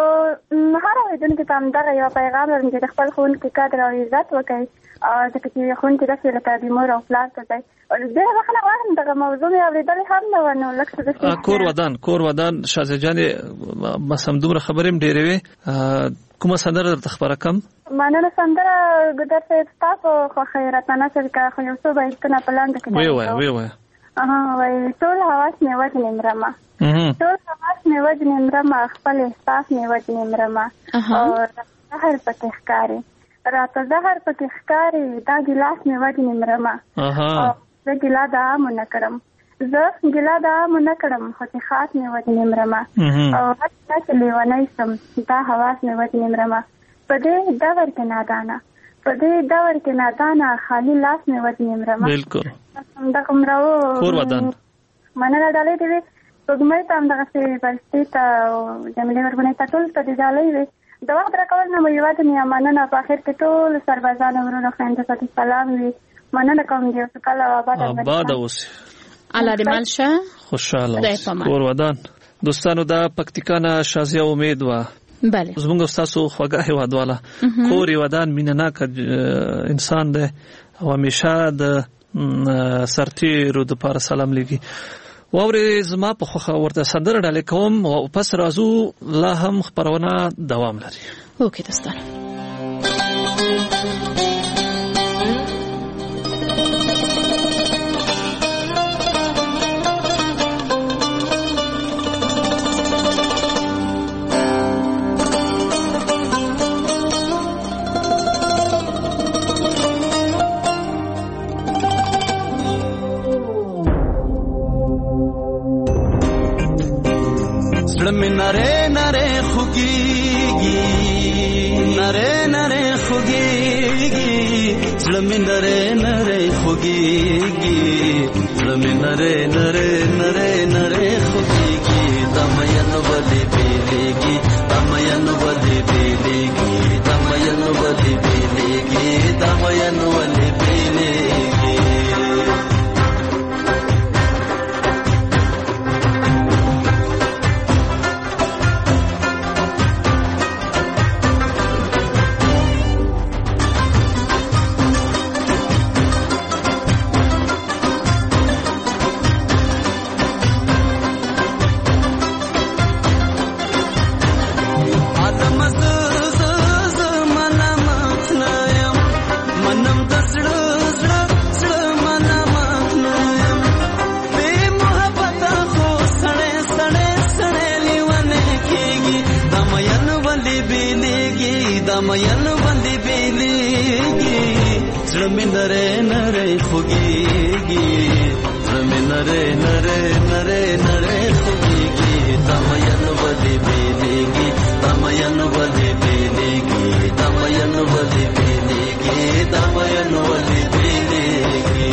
هر اورېدونکي ته همدغه یو پیغام لرم چې د خپل ښوونکي قدر او عزت وکړئ ځکه چې ښوونکي داسې لکه د مور او پلار ته دی ډېره بخښنه غواړم دغه موضوع مې اورېدلې هم نه وه نو لږ څه داسې کور ودان کور ودان شازیه جانې بس همدومره خبرې هم ډېرې وې کومه سندره درته خپره کړم مننه سندره ګدر صاحب ستاسو خوښوي راته نشر که خو یو څو بیتونه په لنډه کې ویې وایه ویې وایه وایي ټول حواس مې وژنې مرمه ټول حواس مې وژنې مرمه خپل احساس مې وژنې مرمه او زهر پکې ښکاري راته زهر پکې ښکاري دا ګیلاس مې وژنې مرمه زه ګیله د عامو نه کړم زه ګیله د عامو نه کړم خو چې خاص مې وژنې مرمه او هر څه چې لیونی سم دا حواس مې وژنې مرمه په دې دور کې نادانه په دې دور کې نادانه خالي لاس مې وژنې مرمه بالکل همدغومره و کور ودان مننه ډالۍ دې وي سپوږمۍ ته همدغسې بستې ته او جمیلې ورغونۍ ته ټول ته دې ډالۍ وي د وخت راکول نه مو یوازې مې مننه په اخر کې ټول سربازانو ورونو خویندو ته سلام وي مننه کوم دې وسکاله او آباد آباد اوسې الله دې مل شه خوشحاله اوسې کور ودان دوستانو دا پکتیکا نه شازیه امید وه بله زمونږ ستاسو خوږه هیوادواله کور یې ودان مینهناک انسان دی او همیشه د سرتیرو دپاره سلام لیږي واورې زما په خوښه ورته سندره ډالۍ کوم او پس راځو لا هم خپرونه دوام لري اوکې دوستانو नरे नरे खुगीगी नरे नरे खुगीगी ज़्लमी नरे नरे खुगीगी ज़्लमी नरे नरे नरे नरे खुगीगी दमयन वली बेलेगी दमयन वली बेलेगी दमयन वली बेलेगी दमयन वली बेलेगी دمین باندې بیلیږي زړه مې نری نری خوږیږي زړه مې نری نری نری نری خوږیږي دمین باندې بیلیږي دمین باندې بیلیږي دمین باندې بیلیږي دمین باندې بیلیږي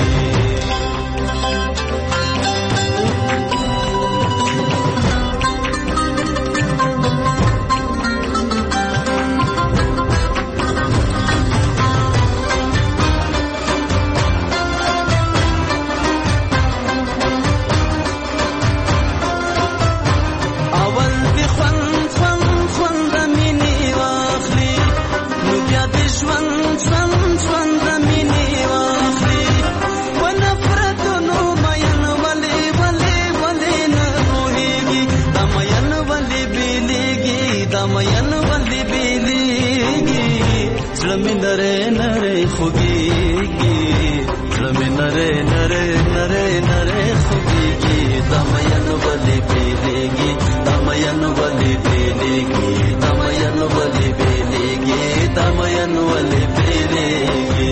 नरे नरे खुगीगी रमे नरे नरे नरे नरे खुगीगी दमयन बलि बेलेगी दमयन बलि बेलेगी दमयन बलि बेलेगी दमयन बलि बेलेगी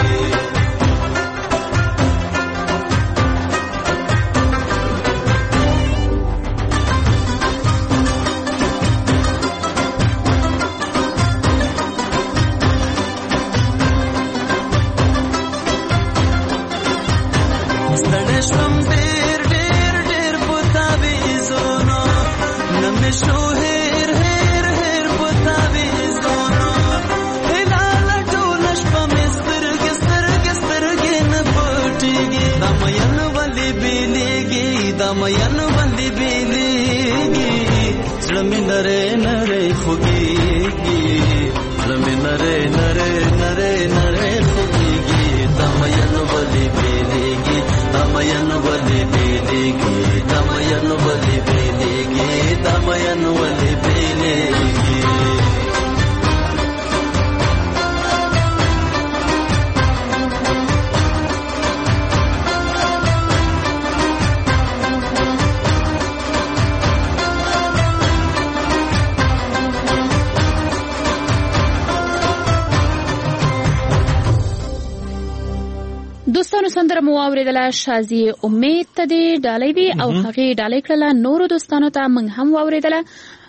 दमयन बंदी बेलेगी ज़मीन नरे नरे खुगीगी ज़मीन नरे नरे नरे नरे खुगीगी दमयन बंदी बेलेगी दमयन बंदी बेलेगी दमयन बंदी बेलेगी दमयन बंदी बेलेगी دوستانو سندره مو اوریدله شازي امید ته دی ډالۍ وی او هغه ډالۍ کړله نورو دوستانو ته موږ هم اوریدله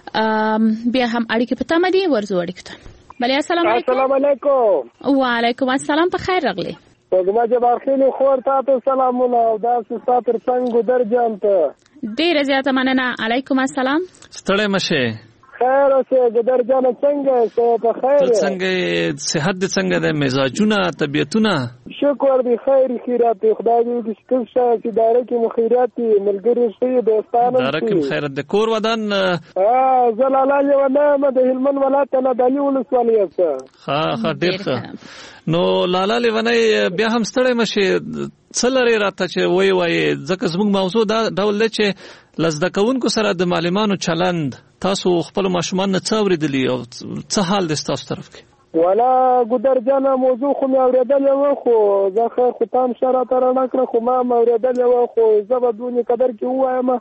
بیا هم اړیکې په تمه دي ورزو اړیکې ته بله السلام علیکم السلام علیکم وعلیکم السلام په خیر راغلی زما جبار خیلی خور تاسو سلامونه او داسې ساتر څنګه درجام ته ډیره زیاته مننه علیکم السلام ستړی مشه خیر اوسه ګدر جان څنګه څه په خیر څنګه صحت دې څنګه ده مزاجونه طبيعتونه شکر دی خیر خیرات خدای دې شکر شه چې داره کې مخیرات ملګری شي دوستانو داره کې خیرات د کور ودان اه زلاله یو نه د هلمند ولایت نه دلی ولسوالۍ څه ها ها ډیر ښه نو لالا لیونی بیا هم ستړی مشه څلری راته چې وای وای ځکه زموږ موضوع دا ډول دی چې لزده کوونکو سره د معلمانو چلند تاسو خپل ماشومان نه څه اوریدلی او څه حال دی تاسو طرف کې ولا ګدر جان موضوع خو مې اوریدل و خو زه خو تام شرا تر نه کړ خو ما اوریدل و خو زه به دونی قدر کې وایم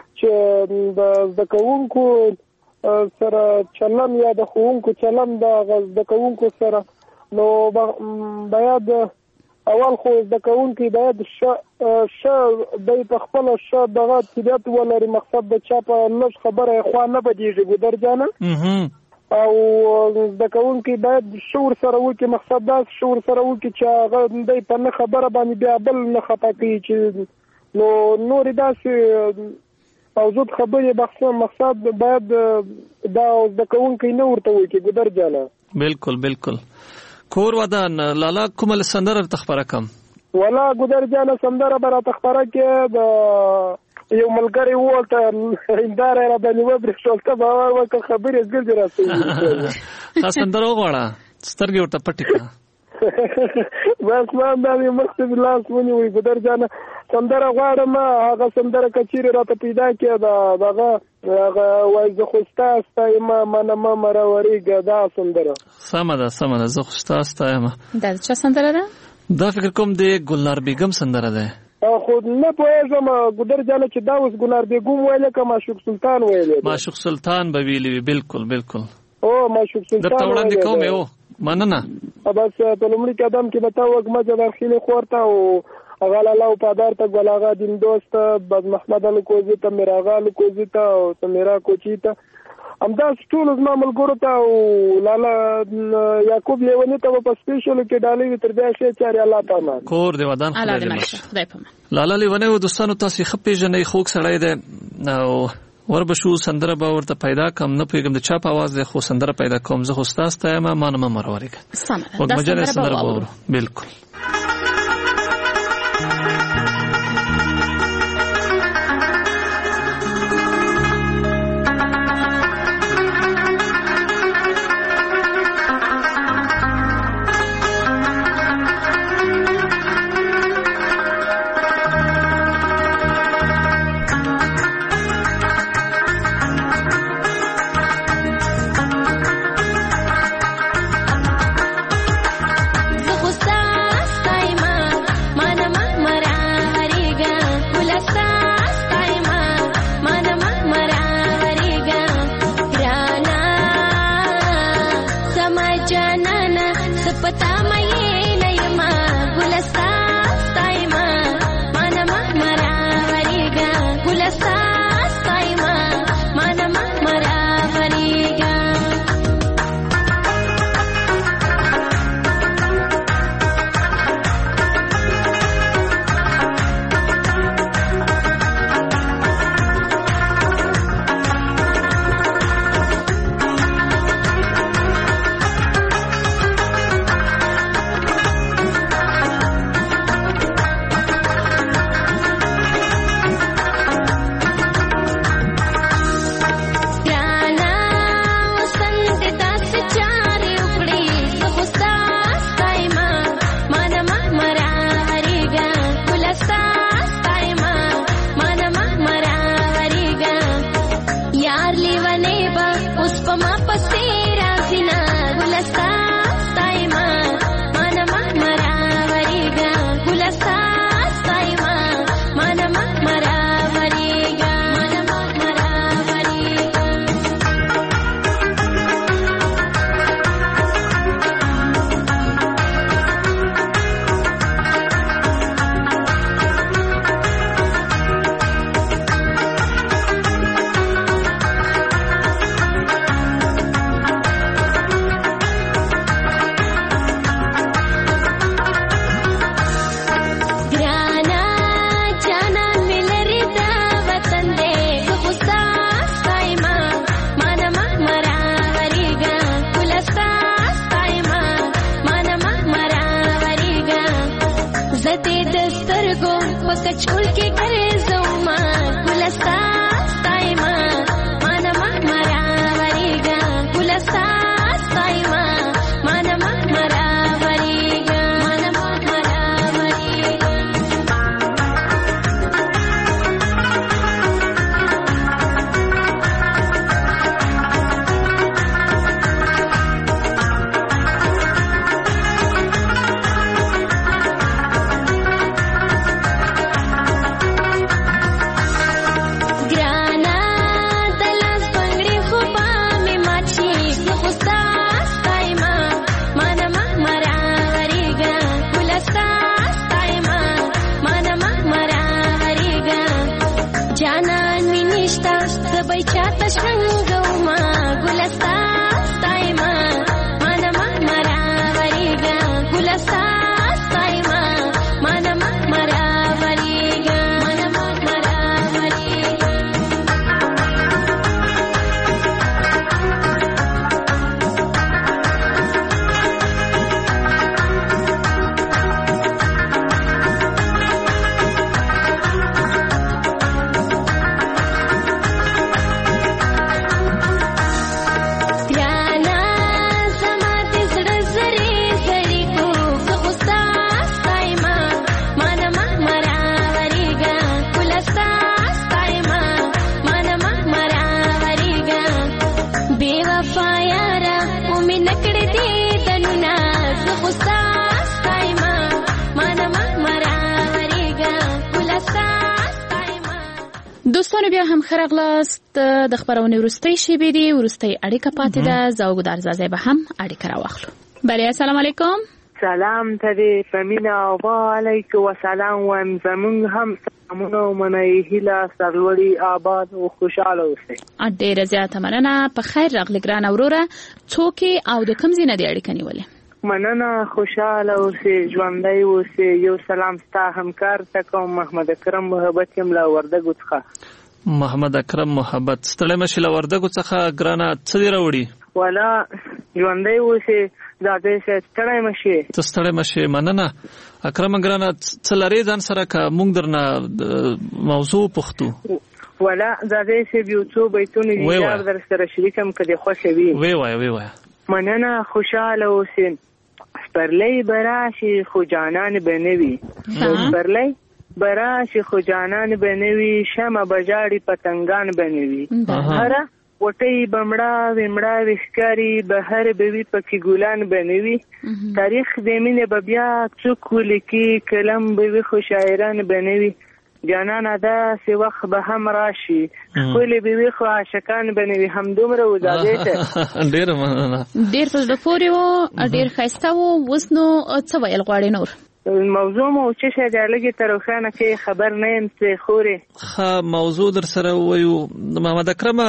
چې د زده کوونکو سره چلند یا د خوونکو چلند د زده کوونکو سره نو باید اول خو د کوونکی باید ش ش د په خپل ش دغه طبيعت ولري مقصد د چا په لږ خبره خو نه بدیږي ګدر جان او د کوونکی باید شعور سره وکي مقصد دا شعور سره وکي چې هغه د په خبره باندې بیا بل نه خطا کوي چې نو نور داسې موجود خبرې بخښه مقصد باید دا د کوونکی نه ورته وکي ګدر جان بالکل بالکل کور ودان لالا کومل سندره تخبره کم ولا ګدر جان سندره برا تخبره کې د یو ملګری وته اندار را باندې و بر شولته باور وکړ خبرې زګل راځي خاص سندره وغواړه سترګې ورته پټې کړه بس ما باندې مخته بلاس ونی وي ګدر جان سندره غواړم هغه سندره کچيره راته پیدا کړه دا دغه هغه وای زه خوستا استایم ما ما مراوريګه دا سندره سمه ده سمه ده زه خوستا استایم دا څه سندره ده دا فکر کوم د ګلنار بیگم سندره ده خو نه پوهېږم ګدر جان چې دا اوس ګلنار بیگم ویل که معشوق سلطان ویل معشوق سلطان به ویلی بالکل بالکل او معشوق سلطان درته وړاندې کوم یو مننه. بس په لومړي قدم کې به تا وګمه داخلي خورته او اغالا لا پادار ته ګلاغا دین دوست بد محمد الکوزی ته میراغا الکوزی ته او سمیرا کوچی ته امدا ټول زما ملګرو ته او لالا یعقوب لیونی ته په سپیشل کې ډالې تر بیا شي چاري الله تعالی کور دی ودان خدای دې لالا لیونی و دوستانو تاسو خپې جنې خوک سړی دی او وربشو سندره به ورته پیدا کم نه پیګم د چاپ आवाज د خو سندره پیدا کوم زه خو تاسو ته ما مانم مرورګ سم د سندره به بالکل Yeah. اوریدونکو بیا هم خرغلاست د خبرونې ورستۍ شیبې دی ورستۍ اړیکه پاتې ده زوګدار زازه به هم اړیکه راوخلو. بله السلام علیکم. سلام ته دې فامینا او علیکم والسلام و زمونږ هم سلامونه ومنئ هیله سرلوړي آباد او خوشاله اوسئ. ډېره زیاته مننه. په خیر راغلی ګرانه وروره. څوک او د کوم ځای نه دې اړیکه نیولې؟ مننه خوشاله اوسئ ژوندی اوسئ. یو سلام ستا همکار ته کوم محمد اکرم محبت یم له وردګو څخه. محمد اکرم محبت ستړی مشې له وردګو څخه ګرانه څه دې راوړي؟ والا ژوندی اوسئ دا دې ستړی مشې. ته ستړی مشې مننه. اکرم ګرانه څه لرې ځان سره که موږ درنه موضوع پوښتو؟ والا دا دې چې یو څو بیتونه دي در سره شریکم که دې خوښه وي. وی وایه وی وایه. مننه خوشاله اوسئ. سپرلی براشي خو جانان به نه وي. سپرلی براشي خو جانان به نه وي. شمه بجاړي پتنګان به نه وي. هره وټۍ بمړه ومړه وښکاري بهر به وي پکې ګلان به نه وي. تاریخ د مینې به بیا څوک ولیکي قلم به وي خو شاعران به نه وي. جانانه داسې وخت به هم راشي ښکلې به وي خو عاشقان به نه وي. همدومره و دا دی ته ډېره مننه. ډېر په زړه پورې و ډېر ښایسته و. اوس نو څه ویل غواړې نور؟ موضوع مو څه شی دی لږې ته روښانه کړئ خبر نه یم څه خورې. ښه موضوع در سره ووایو. محمد اکرم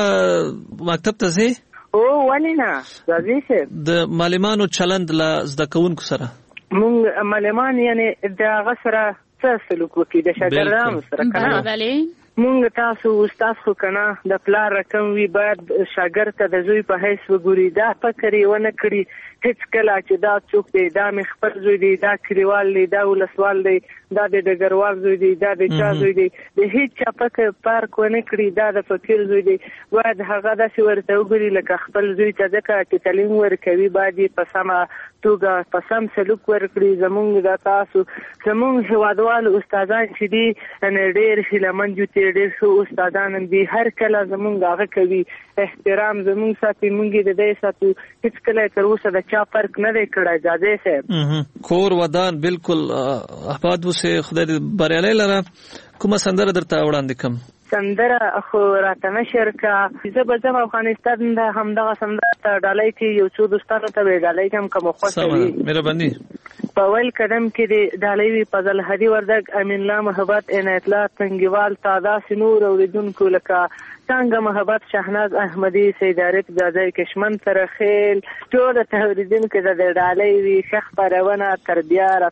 مکتب ته ځې؟ او ولې نه راځي صاحب. د معلمانو چلند له زده کوونکو سره مونږ معلمان یعنې د هغه سره څه سلوک وکړي د شاګردانو سره که نه مونږ تاسو استاد خو که نه د پلار رقم وي باید شاګرد ته د زوی په حیث وګوري. دا فکر یې ونه کړي هیڅ کله چې دا څوک دی دا مې خپل زوی دی دا کلیوال دی دا ولسوال دی دا د ډګروال زوی دی دا د چا زوی دی د هیڅ چا فکر پارک ونه کړي دا د فقیر زوی دی. باید هغه داسې ورته وګوري لکه خپل زوی ته ځکه چې تعلیم ورکوي باید یې په سمه توګه په سم سلوک ورکړي. زمونږ د تاسو زمونږ هېوادوال استادان چې دي ډېر هیلهمند دي ډېر ښه استادان دي. هر کله زمونږ هغه کوي احترام زمونږ ساتي مونږ یې د دې ساتو. هیڅ کله تر اوسه د چا فرق نه دی کړی. جادې صاحب کور ودان بالکل آباد اوسئ. خدای دې بریالی لره. کومه سندره درته وړاندې کړم؟ سندره خو راته نشر که زه به ځم افغانستان د همدغه سندره ته ډالۍ کې یو څو دوستانو ته به ډالۍ کړم که مو خوښه وي. مهرباني. په اول قدم کې د ډالۍ وي فضل هدي وردګ امین الله محبت عنایت الله تنګیوال تا داسې نور اورېدونکو لکه څنګه محبت شهناز احمدي سید عارف جاځی کشمن سرخیل ټول ته اورېدونکو ته د ډالۍ وي ښه خپرونه تربیه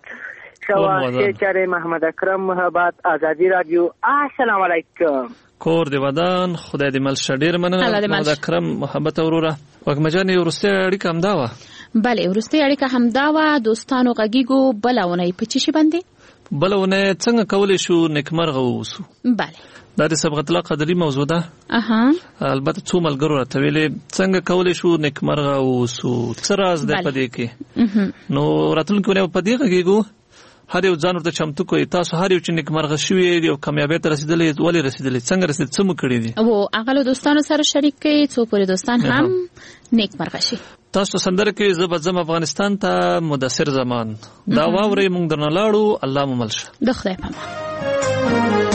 شوا چاره محمد اکرم محبت آزادی رادیو. السلام علیکم. کور دی ودان خدای دې مل شه. ډېر مننه محمد اکرم محبت وروره. وږمه جانې وروستۍ اړیکه همدا وه؟ بله وروستۍ اړیکه همدا وه. دوستانو غږیږو بله اونۍ په څه شي باندې؟ بله اونۍ څنګه کولی شو نیکمرغه واوسو. بله دا د صبغت الله قدري موضوع ده. اها البته څو ملګرو راته ویلې څنګه کولی شو نیکمرغه واوسو څه راز دی په دې کې. نو راتلونکي اونۍ په دې غږیږو هر یو ځان ورته چمتو کوي. تاسو هر یو چې نیکمرغه شوي یو کامیابۍ ته رسېدلی ولې رسېدلی څنګه رسېدلی څه مو کړي دي او هغه له دوستانو سره شریک کړئ څو پورې دوستان هم نیکمرغه شي. تاسو سندره کې زه به ځم افغانستان ته مدثر زمان دا واورئ موږ درنه لاړو. الله مو مل شه. د خدای په امان.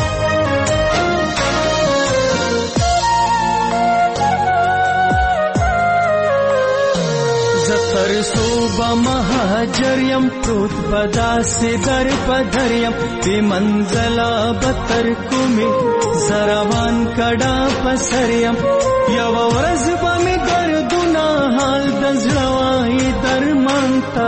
زفر صوبه مهاجر یم پروت بدا سے در پدر یم بی منزلا بتر کومی زروان کڑا پسر یم یو ورځ به می دردونه حال د زړوای درمان تا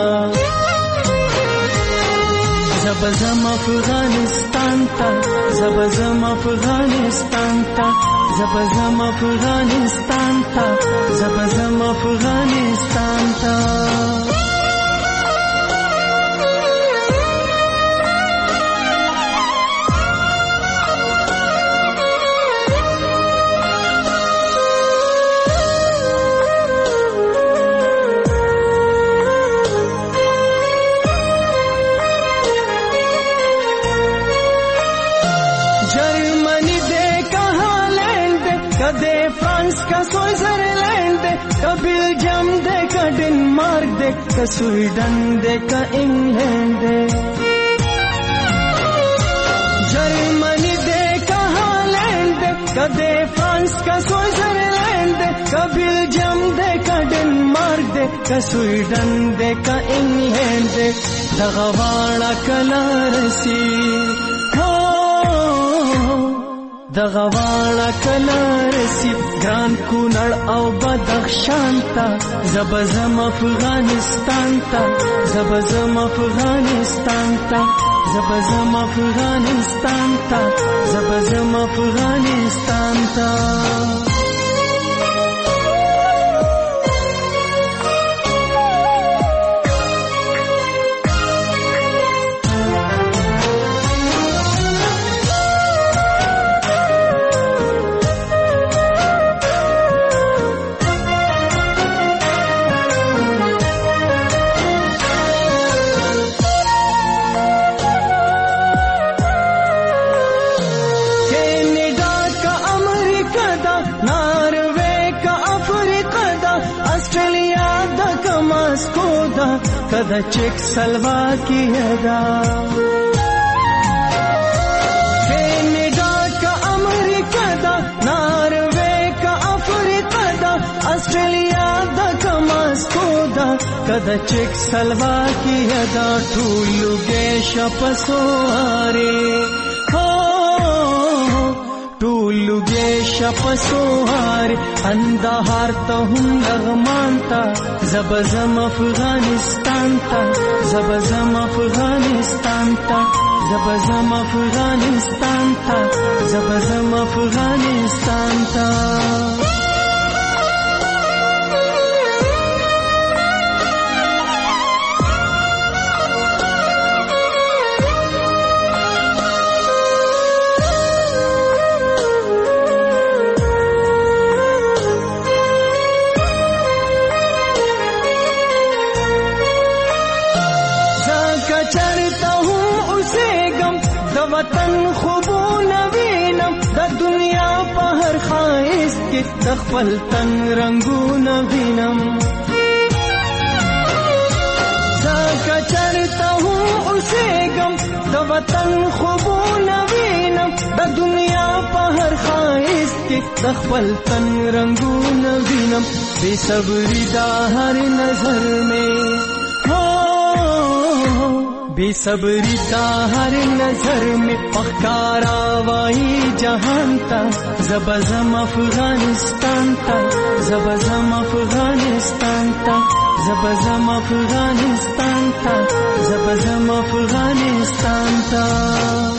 زبزم افغانستان تا زبزم افغانستان تا زبزم افغانستان تا زبزم افغانستان تا का स्वीडन दे का इंग्लैंड दे जर्मनी दे का हॉलैंड दे कदे फ्रांस का स्विट्जरलैंड दे का बेल्जियम दे का डेनमार्क दे का स्वीडन दे का इंग्लैंड दे दगवाड़ा कलारसी दगवाड़ा कलारसी ग्रान कूनड़ او بدخشان تا زبزم افغانستان تا زبزم افغانستان تا زبزم افغانستان تا زبزم افغانستان تا कदा चेक स्लोवाकिया दा कनाडा का अमेरिका दा नॉर्वे का अफ्रीका दा ऑस्ट्रेलिया दा का मास्को दा कदा चेक स्लोवाकिया दा ठूलू गेश पसोहारे टूलू गेश पसोहार अंधार तो हम लगमानता जबजम अफगानिस्तान ता जबजम अफगानिस्तान ता जबजम अफगानिस्तान ता जबजम अफगानिस्तान ता वतन खूबो नवीनम द दुनिया पहर खाइस के तखपल तन रंगू नवीनम जाका चढ़ता हूँ उसे गम द वतन खूबो नवीनम द दुनिया पहर खाइस के तखपल तन रंगू नवीनम बेसब्री दा हर नजर में बेसब्री ता हर नजर में पकारा वाही जहान ता जबजम अफगानिस्तान ता जबजम अफगानिस्तान ता जबजम अफगानिस्तान ता जबजम अफगानिस्तान ता